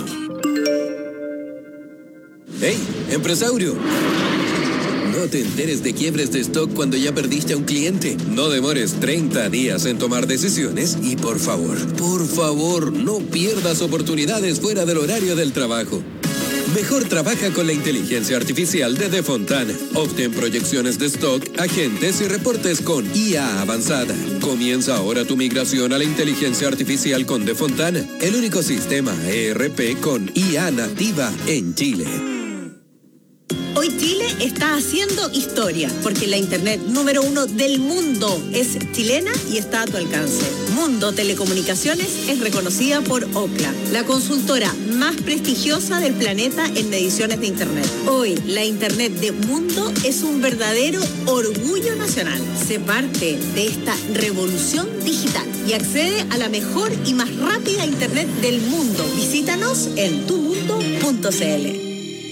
¡Hey, empresario! No te enteres de quiebres de stock cuando ya perdiste a un cliente. No demores 30 días en tomar decisiones y por favor, no pierdas oportunidades fuera del horario del trabajo. Mejor trabaja con la inteligencia artificial de Defontana. Obtén proyecciones de stock, agentes y reportes con IA avanzada. Comienza ahora tu migración a la inteligencia artificial con Defontana, el único sistema ERP con IA nativa en Chile. Hoy Chile está haciendo historia porque la internet número 1 del mundo es chilena y está a tu alcance. Mundo Telecomunicaciones es reconocida por Ookla, la consultora más prestigiosa del planeta en mediciones de internet. Hoy la internet de Mundo es un verdadero orgullo nacional. Sé parte de esta revolución digital y accede a la mejor y más rápida internet del mundo. Visítanos en tumundo.cl.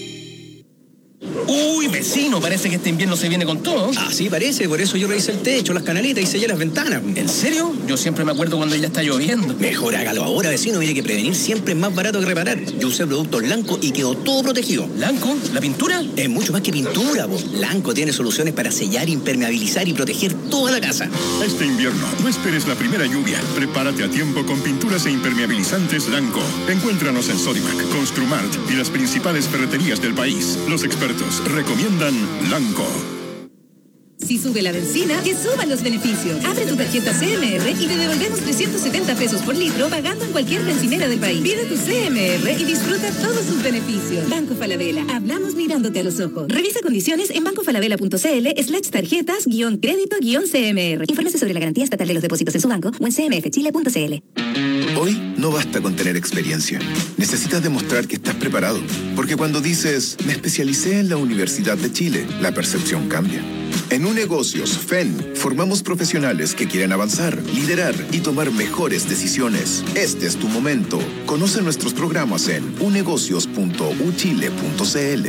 Uy, vecino, parece que este invierno se viene con todo. Así parece, por eso yo revisé el techo, las canaletas y sellé las ventanas. ¿En serio? Yo siempre me acuerdo cuando ya está lloviendo. Mejor hágalo ahora, vecino, mire que prevenir siempre es más barato que reparar. Yo usé productos Lanco y quedó todo protegido. ¿Lanco? ¿La pintura? Es mucho más que pintura, po. Lanco tiene soluciones para sellar, impermeabilizar y proteger toda la casa. Este invierno, no esperes la primera lluvia. Prepárate a tiempo con pinturas e impermeabilizantes Lanco. Encuéntranos en Sodimac, Construmart y las principales ferreterías del país. Los expertos recomiendan Lanco. Si sube la benzina, que suban los beneficios. Abre tu tarjeta CMR y te devolvemos 370 pesos por litro pagando en cualquier bencinera del país. Pide tu CMR y disfruta todos sus beneficios. Banco Falabella. Hablamos mirándote a los ojos. Revisa condiciones en bancofalabella.cl/tarjeta-crédito-CMR. Infórmese sobre la garantía estatal de los depósitos en su banco o en cmfchile.cl. Hoy no basta con tener experiencia. Necesitas demostrar que estás preparado. Porque cuando dices, me especialicé en la Universidad de Chile, la percepción cambia. En Unegocios FEN formamos profesionales que quieren avanzar, liderar y tomar mejores decisiones. Este es tu momento. Conoce nuestros programas en unegocios.uchile.cl.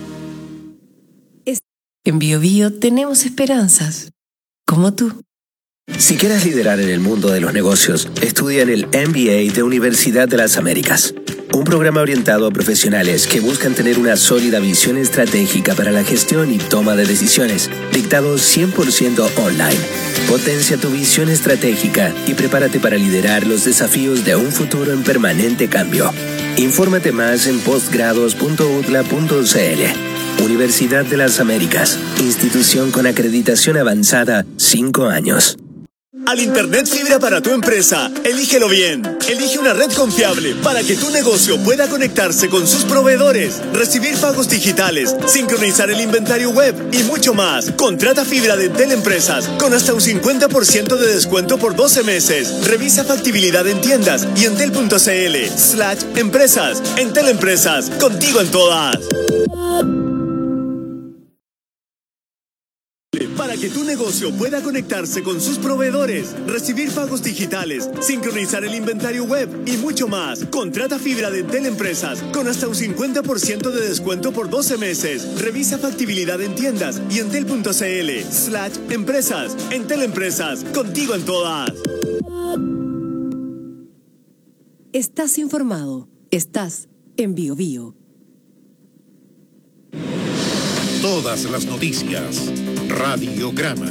En BioBio tenemos esperanzas, como tú. Si quieres liderar en el mundo de los negocios, estudia en el MBA de Universidad de las Américas. Un programa orientado a profesionales que buscan tener una sólida visión estratégica para la gestión y toma de decisiones, dictado 100% online. Potencia tu visión estratégica y prepárate para liderar los desafíos de un futuro en permanente cambio. Infórmate más en postgrados.utla.cl. Universidad de las Américas, institución con acreditación avanzada 5 años. Al Internet fibra para tu empresa, elígelo bien. Elige una red confiable para que tu negocio pueda conectarse con sus proveedores, recibir pagos digitales, sincronizar el inventario web y mucho más. Contrata fibra de Entel Empresas con hasta un 50% de descuento por 12 meses. Revisa factibilidad en tiendas y entel.cl/empresas. Entel Empresas, contigo en todas. Para que tu negocio pueda conectarse con sus proveedores, recibir pagos digitales, sincronizar el inventario web y mucho más. Contrata fibra de Entel Empresas con hasta un 50% de descuento por 12 meses. Revisa factibilidad en tiendas y entel.cl/empresas. Entel Empresas, contigo en todas. Estás informado. Estás en BioBio. Todas las noticias. Radiograma.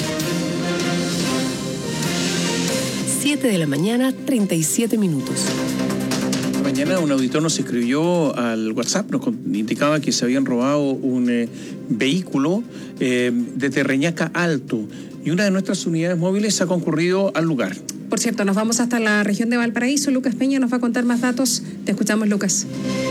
7 de la mañana, 37 minutos. Mañana un auditor nos escribió al WhatsApp, nos indicaba que se habían robado un vehículo desde Reñaca Alto y una de nuestras unidades móviles ha concurrido al lugar. Por cierto, nos vamos hasta la región de Valparaíso. Lucas Peña nos va a contar más datos. Te escuchamos, Lucas.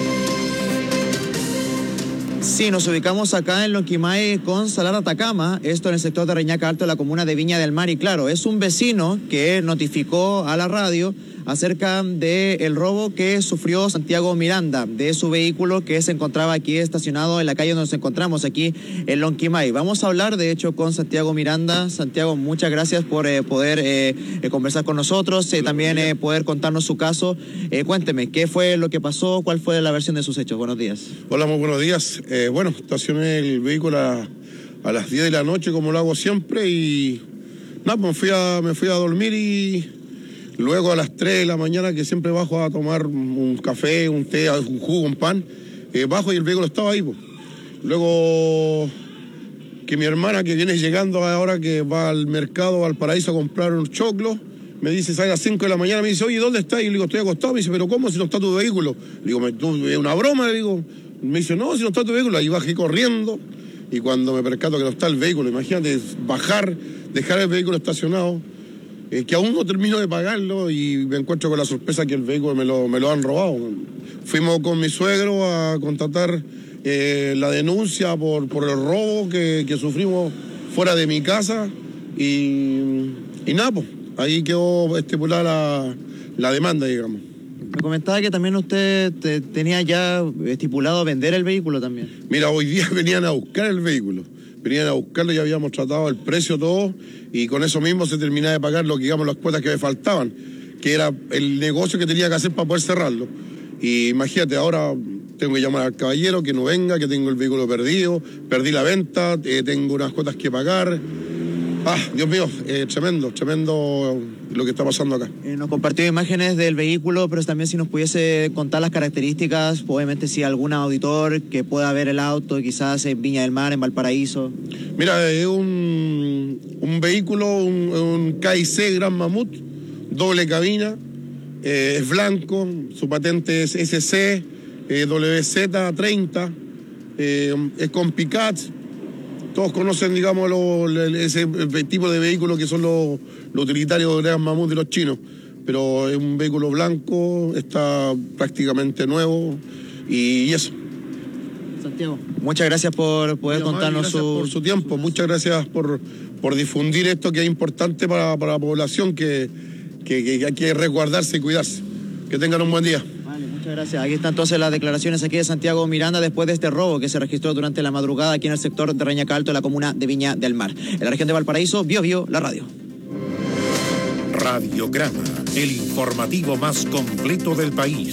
Sí, nos ubicamos acá en Lonquimay con Salar Atacama, esto en el sector de Reñaca Alto, de la comuna de Viña del Mar. Y claro, es un vecino que notificó a la radio acerca del robo que sufrió Santiago Miranda de su vehículo que se encontraba aquí estacionado en la calle donde nos encontramos, aquí en Lonquimay. Vamos a hablar, de hecho, con Santiago Miranda. Santiago, muchas gracias por poder conversar con nosotros, también poder contarnos su caso. Cuénteme, ¿qué fue lo que pasó? ¿Cuál fue la versión de sus hechos? Buenos días. Hola, muy buenos días. Bueno, estacioné el vehículo a las 10 de la noche, como lo hago siempre, y nada, me fui a dormir y luego a las 3 de la mañana, que siempre bajo a tomar un café, un té, un jugo, un pan, bajo y el vehículo estaba ahí, pues. Luego que mi hermana, que viene llegando ahora, que va al mercado Valparaíso a comprar unos choclos, me dice, sale a las 5 de la mañana, me dice, oye, ¿dónde estás? Y le digo, estoy acostado. Me dice, ¿pero cómo si no está tu vehículo? Le digo, ¿es una broma? Le digo, me dice, no, si no está tu vehículo. Ahí bajé corriendo y cuando me percato que no está el vehículo, imagínate, bajar, dejar el vehículo estacionado, que aún no termino de pagarlo y me encuentro con la sorpresa que el vehículo me lo han robado. Fuimos con mi suegro a contratar la denuncia por el robo que sufrimos fuera de mi casa y nada, pues, ahí quedó estipulada la demanda, digamos. Me comentaba que también usted tenía ya estipulado vender el vehículo también. Mira, hoy día venían a buscar el vehículo. Venían a buscarlo, ya habíamos tratado el precio todo y con eso mismo se terminaba de pagar digamos, las cuotas que me faltaban, que era el negocio que tenía que hacer para poder cerrarlo. Y imagínate, ahora tengo que llamar al caballero que no venga, que tengo el vehículo perdido, perdí la venta, tengo unas cuotas que pagar. Dios mío, tremendo lo que está pasando acá. Nos compartió imágenes del vehículo, pero también si nos pudiese contar las características, obviamente si algún auditor que pueda ver el auto, quizás en Viña del Mar, en Valparaíso. Mira, es un vehículo, un KIC Gran Mamut, doble cabina, es blanco, su patente es SC, WZ30, es con Picat. Todos conocen, digamos, ese tipo de vehículos que son los utilitarios de Gran Mamut de los chinos. Pero es un vehículo blanco, está prácticamente nuevo y eso. Santiago, muchas gracias por poder contarnos por su tiempo. Muchas gracias por difundir esto que es importante para la población, que hay que resguardarse y cuidarse. Que tengan un buen día. Muchas gracias. Aquí están entonces las declaraciones aquí de Santiago Miranda después de este robo que se registró durante la madrugada aquí en el sector de Reñaca Alto, en la comuna de Viña del Mar. En la región de Valparaíso, Bio, la radio. Radiograma, el informativo más completo del país.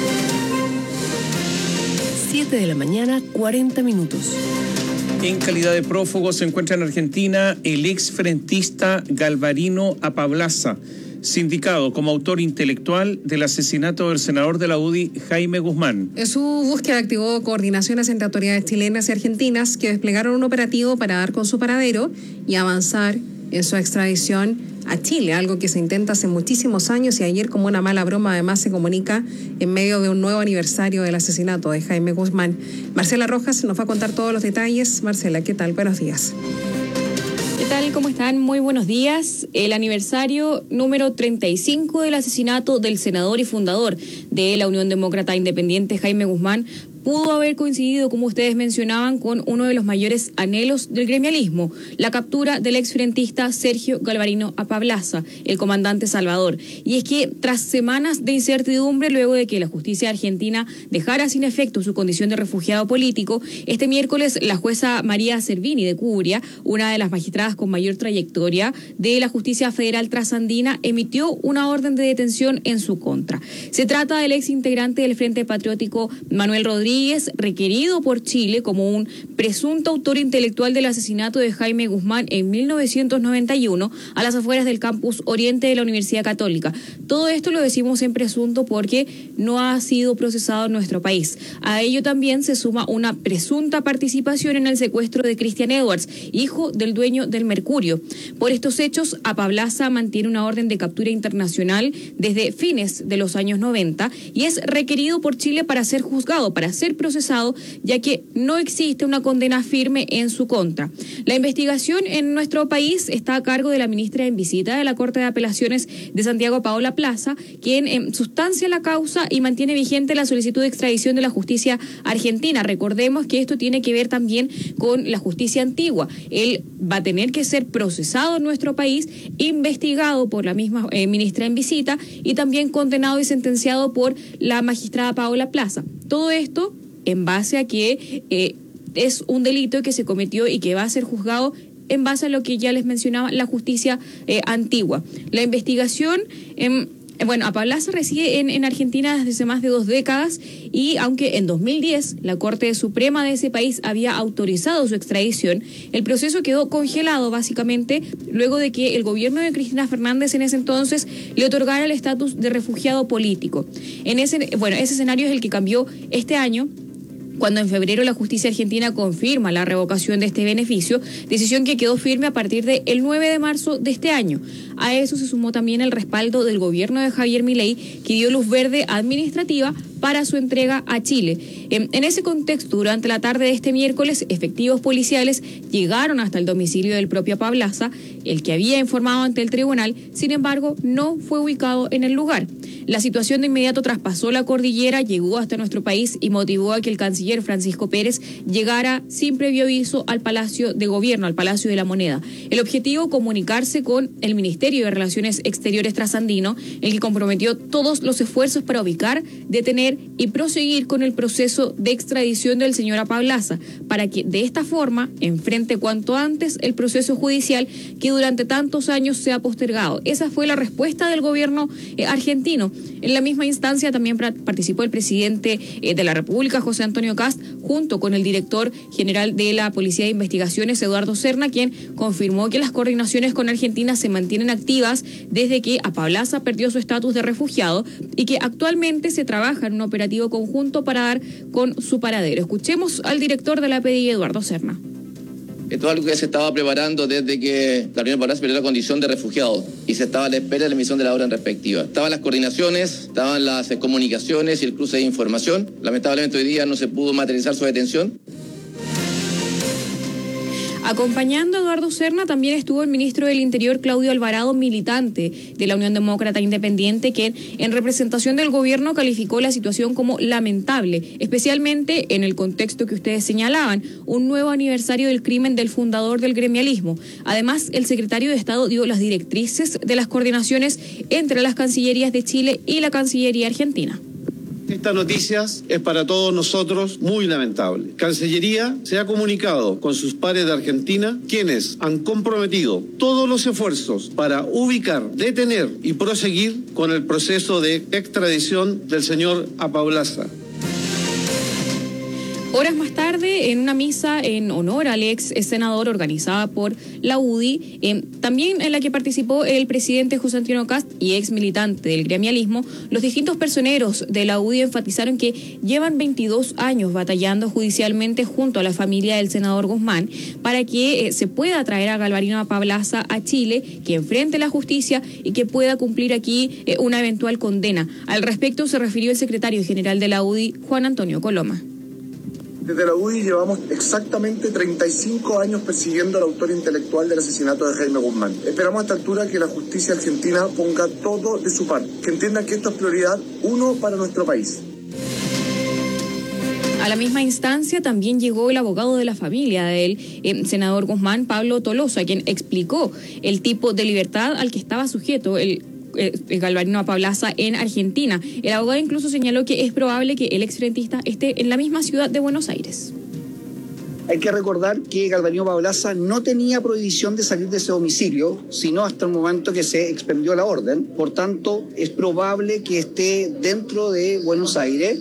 7 de la mañana, 40 minutos. En calidad de prófugo se encuentra en Argentina el ex frentista Galvarino Apablaza, sindicado como autor intelectual del asesinato del senador de la UDI, Jaime Guzmán. En su búsqueda activó coordinaciones entre autoridades chilenas y argentinas que desplegaron un operativo para dar con su paradero y avanzar en su extradición a Chile, algo que se intenta hace muchísimos años y ayer, como una mala broma, además se comunica en medio de un nuevo aniversario del asesinato de Jaime Guzmán. Marcela Rojas nos va a contar todos los detalles. Marcela, ¿qué tal? Buenos días. ¿Qué tal? ¿Cómo están? Muy buenos días. El aniversario número 35 del asesinato del senador y fundador de la Unión Demócrata Independiente, Jaime Guzmán, pudo haber coincidido, como ustedes mencionaban, con uno de los mayores anhelos del gremialismo, la captura del exfrentista Sergio Galvarino Apablaza, el comandante Salvador. Y es que tras semanas de incertidumbre, luego de que la justicia argentina dejara sin efecto su condición de refugiado político, este miércoles la jueza María Servini de Cubria, una de las magistradas con mayor trayectoria de la justicia federal trasandina, emitió una orden de detención en su contra. Se trata del ex integrante del Frente Patriótico Manuel Rodríguez, requerido por Chile como un presunto autor intelectual del asesinato de Jaime Guzmán en 1991 a las afueras del campus Oriente de la Universidad Católica. Todo esto lo decimos en presunto porque no ha sido procesado en nuestro país. A ello también se suma una presunta participación en el secuestro de Christian Edwards, hijo del dueño del Mercurio. Por estos hechos, Apablaza mantiene una orden de captura internacional desde fines de los años 90 y es requerido por Chile para ser juzgado, para ser procesado, ya que no existe una condena firme en su contra. La investigación en nuestro país está a cargo de la ministra en visita de la Corte de Apelaciones de Santiago, Paola Plaza, quien sustancia la causa y mantiene vigente la solicitud de extradición de la justicia argentina. Recordemos que esto tiene que ver también con la justicia antigua. Él va a tener que ser procesado en nuestro país, investigado por la misma ministra en visita y también condenado y sentenciado por la magistrada Paola Plaza. Todo esto en base a que es un delito que se cometió y que va a ser juzgado en base a lo que ya les mencionaba, la justicia antigua. La investigación, Apablaza reside en Argentina desde hace más de 2 décadas y aunque en 2010 la Corte Suprema de ese país había autorizado su extradición, el proceso quedó congelado básicamente luego de que el gobierno de Cristina Fernández en ese entonces le otorgara el estatus de refugiado político. Ese escenario es el que cambió este año, cuando en febrero la justicia argentina confirma la revocación de este beneficio, decisión que quedó firme a partir del 9 de marzo de este año. A eso se sumó también el respaldo del gobierno de Javier Milei, que dio luz verde administrativa para su entrega a Chile. En ese contexto, durante la tarde de este miércoles, efectivos policiales llegaron hasta el domicilio del propio Apablaza, el que había informado ante el tribunal, sin embargo, no fue ubicado en el lugar. La situación de inmediato traspasó la cordillera, llegó hasta nuestro país y motivó a que el canciller Francisco Pérez llegara sin previo aviso al Palacio de Gobierno, al Palacio de la Moneda. El objetivo, comunicarse con el Ministerio de Relaciones Exteriores trasandino, el que comprometió todos los esfuerzos para ubicar, detener y proseguir con el proceso de extradición del señor Apablaza, para que de esta forma enfrente cuanto antes el proceso judicial que durante tantos años se ha postergado. Esa fue la respuesta del gobierno argentino. En la misma instancia también participó el presidente de la República, José Antonio Kast, junto con el director general de la Policía de Investigaciones, Eduardo Serna, quien confirmó que las coordinaciones con Argentina se mantienen activas desde que Apablaza perdió su estatus de refugiado y que actualmente se trabaja en un operativo conjunto para dar con su paradero. Escuchemos al director de la PDI, Eduardo Serna. Esto es algo que se estaba preparando desde que Gabriel Apablaza perdió la condición de refugiado y se estaba a la espera de la emisión de la orden respectiva. Estaban las coordinaciones, estaban las comunicaciones y el cruce de información. Lamentablemente hoy día no se pudo materializar su detención. Acompañando a Eduardo Serna también estuvo el ministro del Interior, Claudio Alvarado, militante de la Unión Demócrata Independiente, que en representación del gobierno calificó la situación como lamentable, especialmente en el contexto que ustedes señalaban, un nuevo aniversario del crimen del fundador del gremialismo. Además, el secretario de Estado dio las directrices de las coordinaciones entre las cancillerías de Chile y la Cancillería Argentina. Esta noticia es para todos nosotros muy lamentable. Cancillería se ha comunicado con sus pares de Argentina, quienes han comprometido todos los esfuerzos para ubicar, detener y proseguir con el proceso de extradición del señor Apablaza. Horas más tarde, en una misa en honor al ex senador organizada por la UDI, también en la que participó el presidente José Antonio Kast y ex militante del gremialismo, los distintos personeros de la UDI enfatizaron que llevan 22 años batallando judicialmente junto a la familia del senador Guzmán para que se pueda traer a Galvarino Apablaza a Chile, que enfrente la justicia y que pueda cumplir aquí una eventual condena. Al respecto se refirió el secretario general de la UDI, Juan Antonio Coloma. Desde la UDI llevamos exactamente 35 años persiguiendo al autor intelectual del asesinato de Jaime Guzmán. Esperamos a esta altura que la justicia argentina ponga todo de su parte, que entiendan que esto es prioridad uno para nuestro país. A la misma instancia también llegó el abogado de la familia del senador Guzmán, Pablo Tolosa, quien explicó el tipo de libertad al que estaba sujeto el Galvarino Apablaza en Argentina. El abogado incluso señaló que es probable que el exfrentista esté en la misma ciudad de Buenos Aires. Hay que recordar que Galvarino Apablaza no tenía prohibición de salir de ese domicilio, sino hasta el momento que se expendió la orden. Por tanto, es probable que esté dentro de Buenos Aires.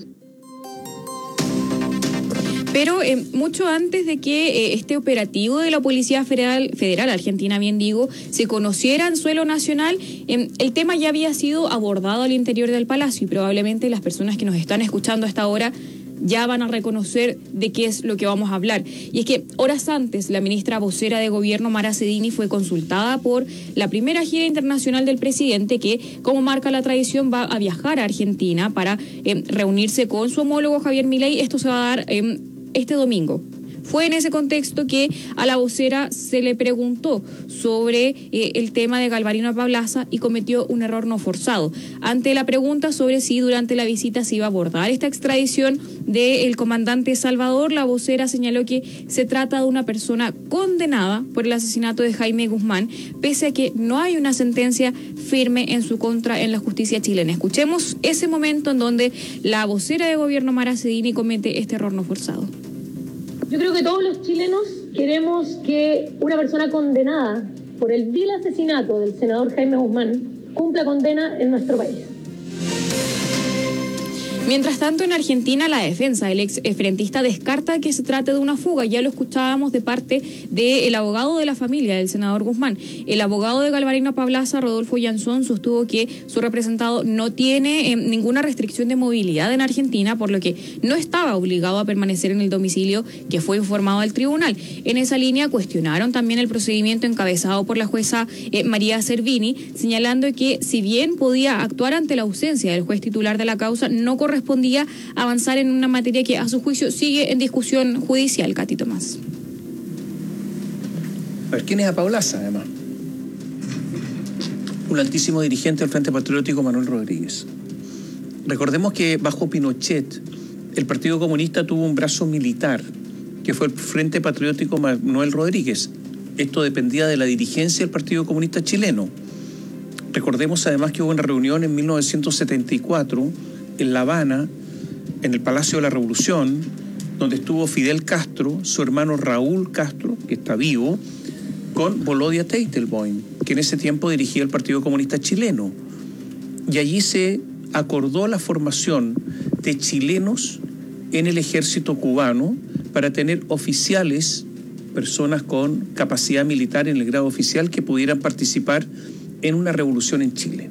Pero mucho antes de que este operativo de la Policía Federal Argentina, bien digo, se conociera en suelo nacional, el tema ya había sido abordado al interior del Palacio y probablemente las personas que nos están escuchando hasta ahora ya van a reconocer de qué es lo que vamos a hablar. Y es que horas antes la ministra vocera de Gobierno, Mara Cedini, fue consultada por la primera gira internacional del presidente que, como marca la tradición, va a viajar a Argentina para reunirse con su homólogo Javier Milei. Esto se va a dar este domingo. Fue en ese contexto que a la vocera se le preguntó sobre el tema de Galvarino Apablaza y cometió un error no forzado. Ante la pregunta sobre si durante la visita se iba a abordar esta extradición del comandante Salvador, la vocera señaló que se trata de una persona condenada por el asesinato de Jaime Guzmán, pese a que no hay una sentencia firme en su contra en la justicia chilena. Escuchemos ese momento en donde la vocera de Gobierno, Mara Cedini, comete este error no forzado. Yo creo que todos los chilenos queremos que una persona condenada por el vil asesinato del senador Jaime Guzmán cumpla condena en nuestro país. Mientras tanto, en Argentina, la defensa del exfrentista descarta que se trate de una fuga. Ya lo escuchábamos de parte del abogado de la familia del senador Guzmán. El abogado de Galvarino Apablaza, Rodolfo Yanzón, sostuvo que su representado no tiene ninguna restricción de movilidad en Argentina, por lo que no estaba obligado a permanecer en el domicilio que fue informado al tribunal. En esa línea cuestionaron también el procedimiento encabezado por la jueza María Servini, señalando que si bien podía actuar ante la ausencia del juez titular de la causa, no correspondía avanzar en una materia que a su juicio sigue en discusión judicial. Katy Tomás. A ver, ¿quién es Apablaza, además? Un altísimo dirigente del Frente Patriótico, Manuel Rodríguez. Recordemos que bajo Pinochet el Partido Comunista tuvo un brazo militar, que fue el Frente Patriótico Manuel Rodríguez. Esto dependía de la dirigencia del Partido Comunista chileno. Recordemos además que hubo una reunión en 1974 en La Habana, en el Palacio de la Revolución, donde estuvo Fidel Castro, su hermano Raúl Castro, que está vivo, con Volodya Teitelbaum, que en ese tiempo dirigía el Partido Comunista chileno. Y allí se acordó la formación de chilenos en el ejército cubano para tener oficiales, personas con capacidad militar en el grado oficial que pudieran participar en una revolución en Chile.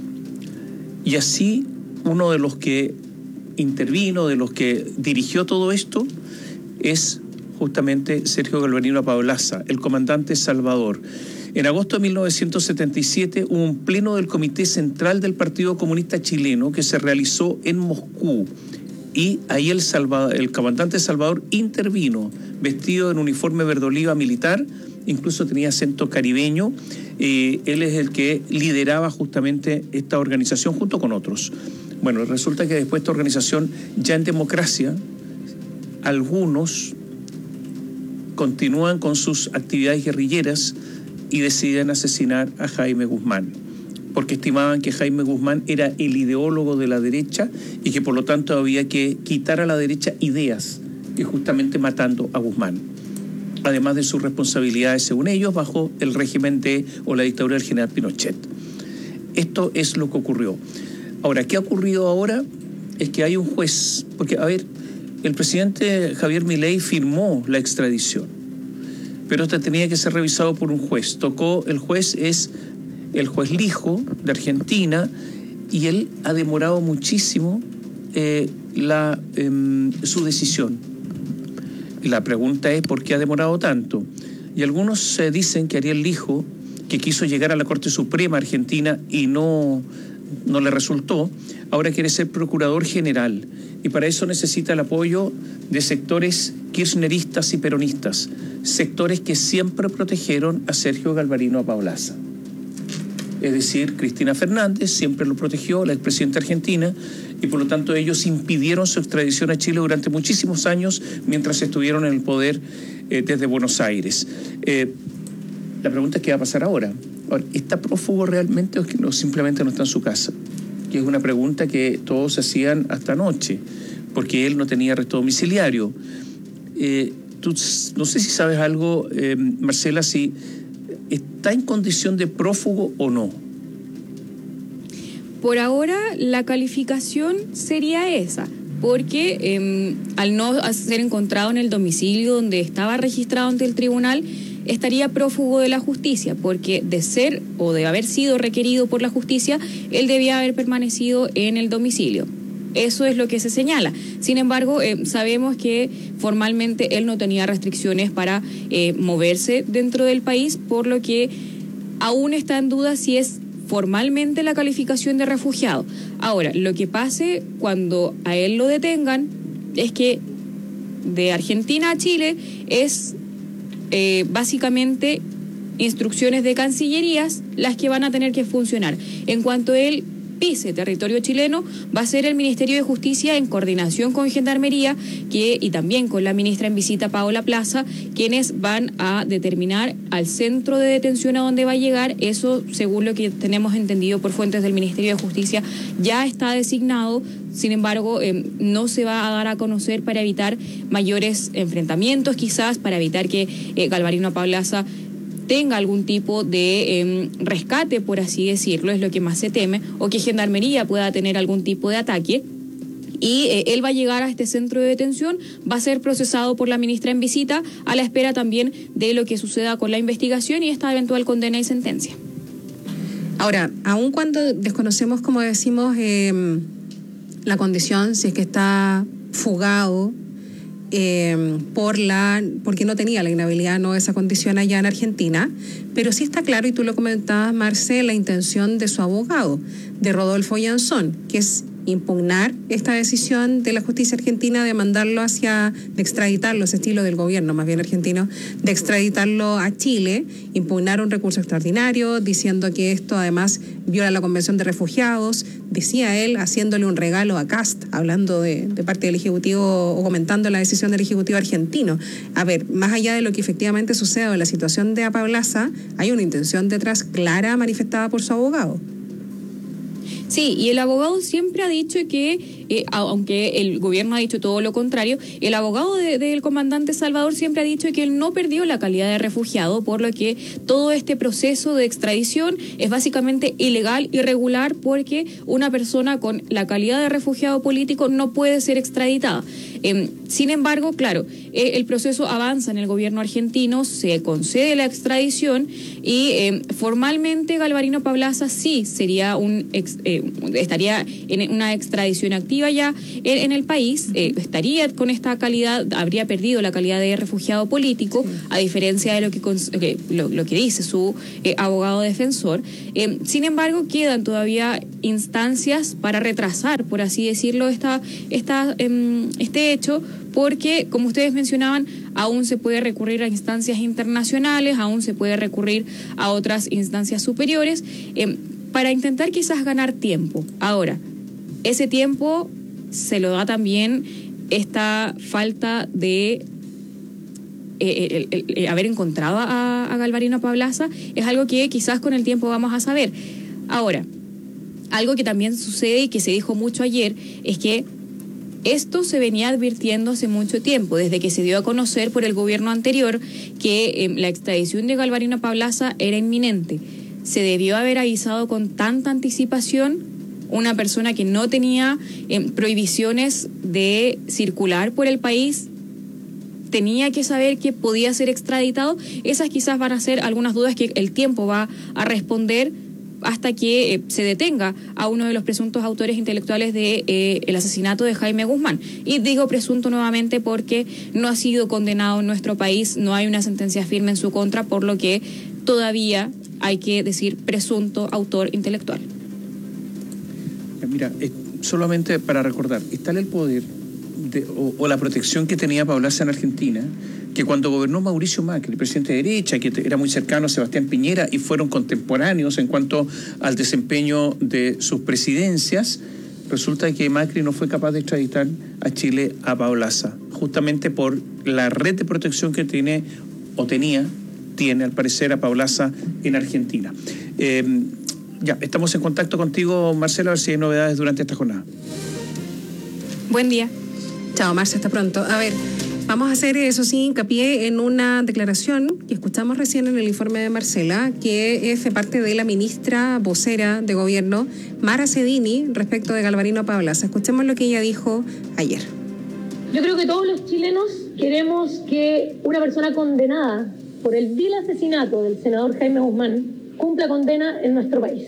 Y así uno de los que intervino, de los que dirigió todo esto, es justamente Sergio Galvarino Apaolaza, el comandante Salvador. En agosto de 1977 hubo un pleno del Comité Central del Partido Comunista Chileno que se realizó en Moscú. Y ahí el comandante Salvador intervino, vestido en uniforme verde oliva militar, incluso tenía acento caribeño. Él es el que lideraba justamente esta organización junto con otros. Bueno, resulta que después de esta organización, ya en democracia, algunos continúan con sus actividades guerrilleras y deciden asesinar a Jaime Guzmán, porque estimaban que Jaime Guzmán era el ideólogo de la derecha y que por lo tanto había que quitar a la derecha ideas, y justamente matando a Guzmán, además de sus responsabilidades, según ellos, bajo el régimen o la dictadura del general Pinochet. Esto es lo que ocurrió. Ahora, ¿qué ha ocurrido ahora? Es que hay un juez, porque, a ver, el presidente Javier Milei firmó la extradición, pero esto tenía que ser revisado por un juez. El juez es el juez Lijo, de Argentina, y él ha demorado muchísimo su decisión. Y la pregunta es, ¿por qué ha demorado tanto? Y algunos dicen que Ariel Lijo, que quiso llegar a la Corte Suprema Argentina y no le resultó, ahora quiere ser procurador general. Y para eso necesita el apoyo de sectores kirchneristas y peronistas, sectores que siempre protegieron a Sergio Galvarino Apaolaza. Es decir, Cristina Fernández siempre lo protegió, la expresidenta argentina, y por lo tanto ellos impidieron su extradición a Chile durante muchísimos años mientras estuvieron en el poder desde Buenos Aires. La pregunta es, ¿qué va a pasar ahora? ¿Está prófugo realmente o es que simplemente no está en su casa? Que es una pregunta que todos se hacían hasta anoche, porque él no tenía arresto domiciliario. Tú, no sé si sabes algo, Marcela, si está en condición de prófugo o no. Por ahora la calificación sería esa, porque al no ser encontrado en el domicilio donde estaba registrado ante el tribunal, estaría prófugo de la justicia, porque de ser o de haber sido requerido por la justicia, él debía haber permanecido en el domicilio. Eso es lo que se señala. Sin embargo, sabemos que formalmente él no tenía restricciones para moverse dentro del país, por lo que aún está en duda si es formalmente la calificación de refugiado. Ahora, lo que pase cuando a él lo detengan es que de Argentina a Chile es básicamente instrucciones de cancillerías las que van a tener que funcionar. En cuanto él pise territorio chileno, va a ser el Ministerio de Justicia, en coordinación con Gendarmería y también con la ministra en visita, Paola Plaza, quienes van a determinar al centro de detención a dónde va a llegar. Eso, según lo que tenemos entendido por fuentes del Ministerio de Justicia, ya está designado. Sin embargo, no se va a dar a conocer para evitar mayores enfrentamientos, quizás para evitar que Galvarino Apaolaza tenga algún tipo de rescate, por así decirlo, es lo que más se teme, o que Gendarmería pueda tener algún tipo de ataque. Y él va a llegar a este centro de detención, va a ser procesado por la ministra en visita, a la espera también de lo que suceda con la investigación y esta eventual condena y sentencia. Ahora, aun cuando desconocemos, como decimos, la condición, si es que está fugado, porque no tenía la inhabilidad, no esa condición allá en Argentina, pero sí está claro, y tú lo comentabas, Marce, la intención de su abogado, de Rodolfo Yanzón, que es impugnar esta decisión de la justicia argentina de mandarlo de extraditarlo, ese estilo del gobierno más bien argentino, de extraditarlo a Chile, impugnar un recurso extraordinario, diciendo que esto además viola la Convención de Refugiados, decía él, haciéndole un regalo a Kast, hablando de parte del Ejecutivo o comentando la decisión del Ejecutivo argentino. A ver, más allá de lo que efectivamente sucede en la situación de Paulaza, hay una intención detrás clara manifestada por su abogado. Sí, y el abogado siempre ha dicho que, aunque el gobierno ha dicho todo lo contrario, el abogado del comandante Salvador siempre ha dicho que él no perdió la calidad de refugiado, por lo que todo este proceso de extradición es básicamente ilegal, irregular, porque una persona con la calidad de refugiado político no puede ser extraditada. Sin embargo, claro, el proceso avanza en el gobierno argentino, se concede la extradición y formalmente Galvarino Paulaza sí sería estaría en una extradición activa ya en el país, estaría con esta calidad, habría perdido la calidad de refugiado político, a diferencia de lo que dice su abogado defensor. Sin embargo, quedan todavía instancias para retrasar, por así decirlo, este hecho, porque, como ustedes mencionaban, aún se puede recurrir a instancias internacionales, aún se puede recurrir a otras instancias superiores, para intentar quizás ganar tiempo. Ahora, ese tiempo se lo da también esta falta de haber encontrado a Galvarino Paulaza, es algo que quizás con el tiempo vamos a saber. Ahora, algo que también sucede y que se dijo mucho ayer es que esto se venía advirtiendo hace mucho tiempo, desde que se dio a conocer por el gobierno anterior que la extradición de Galvarino Paulaza era inminente. Se debió haber avisado con tanta anticipación. Una persona que no tenía prohibiciones de circular por el país tenía que saber que podía ser extraditado. Esas quizás van a ser algunas dudas que el tiempo va a responder hasta que se detenga a uno de los presuntos autores intelectuales el asesinato de Jaime Guzmán. Y digo presunto nuevamente porque no ha sido condenado en nuestro país, no hay una sentencia firme en su contra, por lo que todavía hay que decir presunto autor intelectual. Mira, solamente para recordar, está en el poder o la protección que tenía Paulaza en Argentina, que cuando gobernó Mauricio Macri, el presidente de derecha, que era muy cercano a Sebastián Piñera y fueron contemporáneos en cuanto al desempeño de sus presidencias, resulta que Macri no fue capaz de extraditar a Chile a Paulaza, justamente por la red de protección que tiene al parecer a Paulaza en Argentina. Ya, estamos en contacto contigo, Marcela, a ver si hay novedades durante esta jornada. Buen día. Chao, Marcia, hasta pronto. A ver, vamos a hacer, eso sí, hincapié en una declaración que escuchamos recién en el informe de Marcela, que es de parte de la ministra vocera de gobierno, Mara Cedini, respecto de Galvarino Paulaza. Escuchemos lo que ella dijo ayer. Yo creo que todos los chilenos queremos que una persona condenada por el vil asesinato del senador Jaime Guzmán cumpla condena en nuestro país.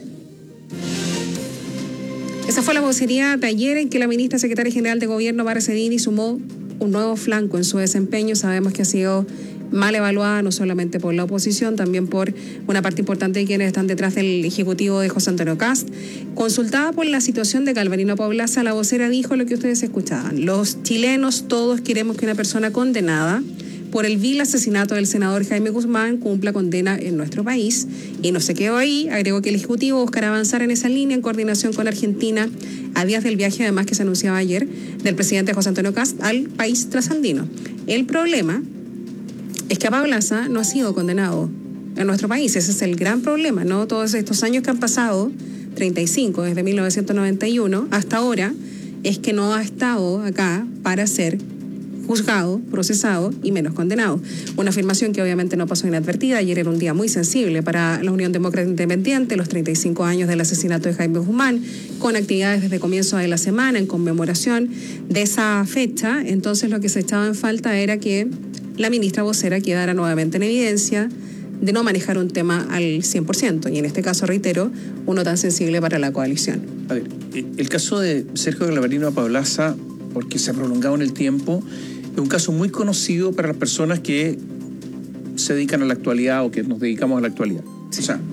Esa fue la vocería de ayer en que la ministra secretaria general de gobierno, Mara Cedini, sumó un nuevo flanco en su desempeño. Sabemos que ha sido mal evaluada no solamente por la oposición, también por una parte importante de quienes están detrás del ejecutivo de José Antonio Kast. Consultada por la situación de Galvarino Paulaza, la vocera dijo lo que ustedes escuchaban: los chilenos todos queremos que una persona condenada por el vil asesinato del senador Jaime Guzmán cumpla condena en nuestro país. Y no se quedó ahí, agregó que el Ejecutivo buscará avanzar en esa línea en coordinación con Argentina a días del viaje, además, que se anunciaba ayer, del presidente José Antonio Kast al país trasandino. El problema es que a Paulaza no ha sido condenado en nuestro país. Ese es el gran problema, ¿no? Todos estos años que han pasado, 35, desde 1991 hasta ahora, es que no ha estado acá para ser juzgado, procesado y menos condenado. Una afirmación que obviamente no pasó inadvertida. Ayer era un día muy sensible para la Unión Demócrata Independiente, los 35 años del asesinato de Jaime Guzmán, con actividades desde comienzo de la semana en conmemoración de esa fecha. Entonces lo que se echaba en falta era que la ministra vocera quedara nuevamente en evidencia de no manejar un tema al 100%, y en este caso, reitero, uno tan sensible para la coalición. A ver, el caso de Sergio Galvarino Paulaza, porque se ha prolongado en el tiempo, es un caso muy conocido para las personas que se dedican a la actualidad o que nos dedicamos a la actualidad. O sea,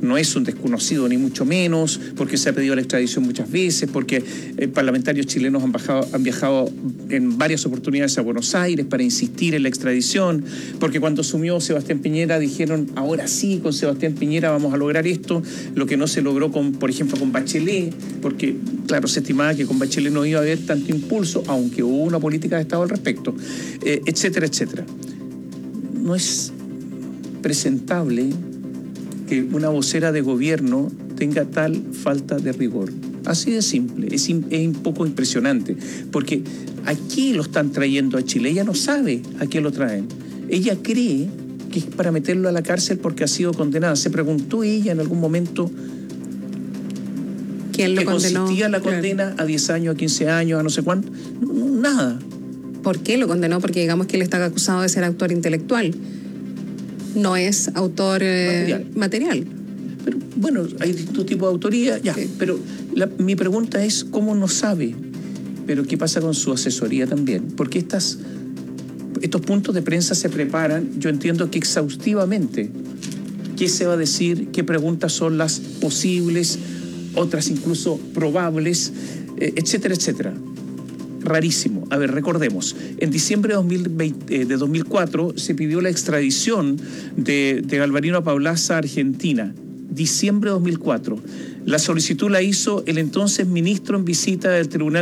no es un desconocido ni mucho menos, porque se ha pedido la extradición muchas veces, porque parlamentarios chilenos han viajado en varias oportunidades a Buenos Aires para insistir en la extradición, porque cuando asumió Sebastián Piñera dijeron, ahora sí, con Sebastián Piñera vamos a lograr esto, lo que no se logró, por ejemplo, con Bachelet, porque, claro, se estimaba que con Bachelet no iba a haber tanto impulso, aunque hubo una política de Estado al respecto, etcétera, etcétera. No es presentable que una vocera de gobierno tenga tal falta de rigor. Así de simple, es un poco impresionante, porque aquí lo están trayendo a Chile, ella no sabe a qué lo traen, ella cree que es para meterlo a la cárcel porque ha sido condenada. Se preguntó ella en algún momento ¿quién lo condenó? ¿Consistía la condena a 10 años, a 15 años, a no sé cuánto? Nada. ¿Por qué lo condenó? Porque digamos que él está acusado de ser autor intelectual. No es autor material. Pero bueno, hay distintos tipos de autoría, ya. Sí. Pero mi pregunta es, ¿cómo no sabe? Pero ¿qué pasa con su asesoría también? Porque estos puntos de prensa se preparan, yo entiendo que exhaustivamente. ¿Qué se va a decir? ¿Qué preguntas son las posibles? Otras incluso probables, etcétera, etcétera. Rarísimo. A ver, recordemos, en diciembre de 2004 se pidió la extradición de Galvarino Paulaza a Argentina. Diciembre de 2004. La solicitud la hizo el entonces ministro en visita del Tribunal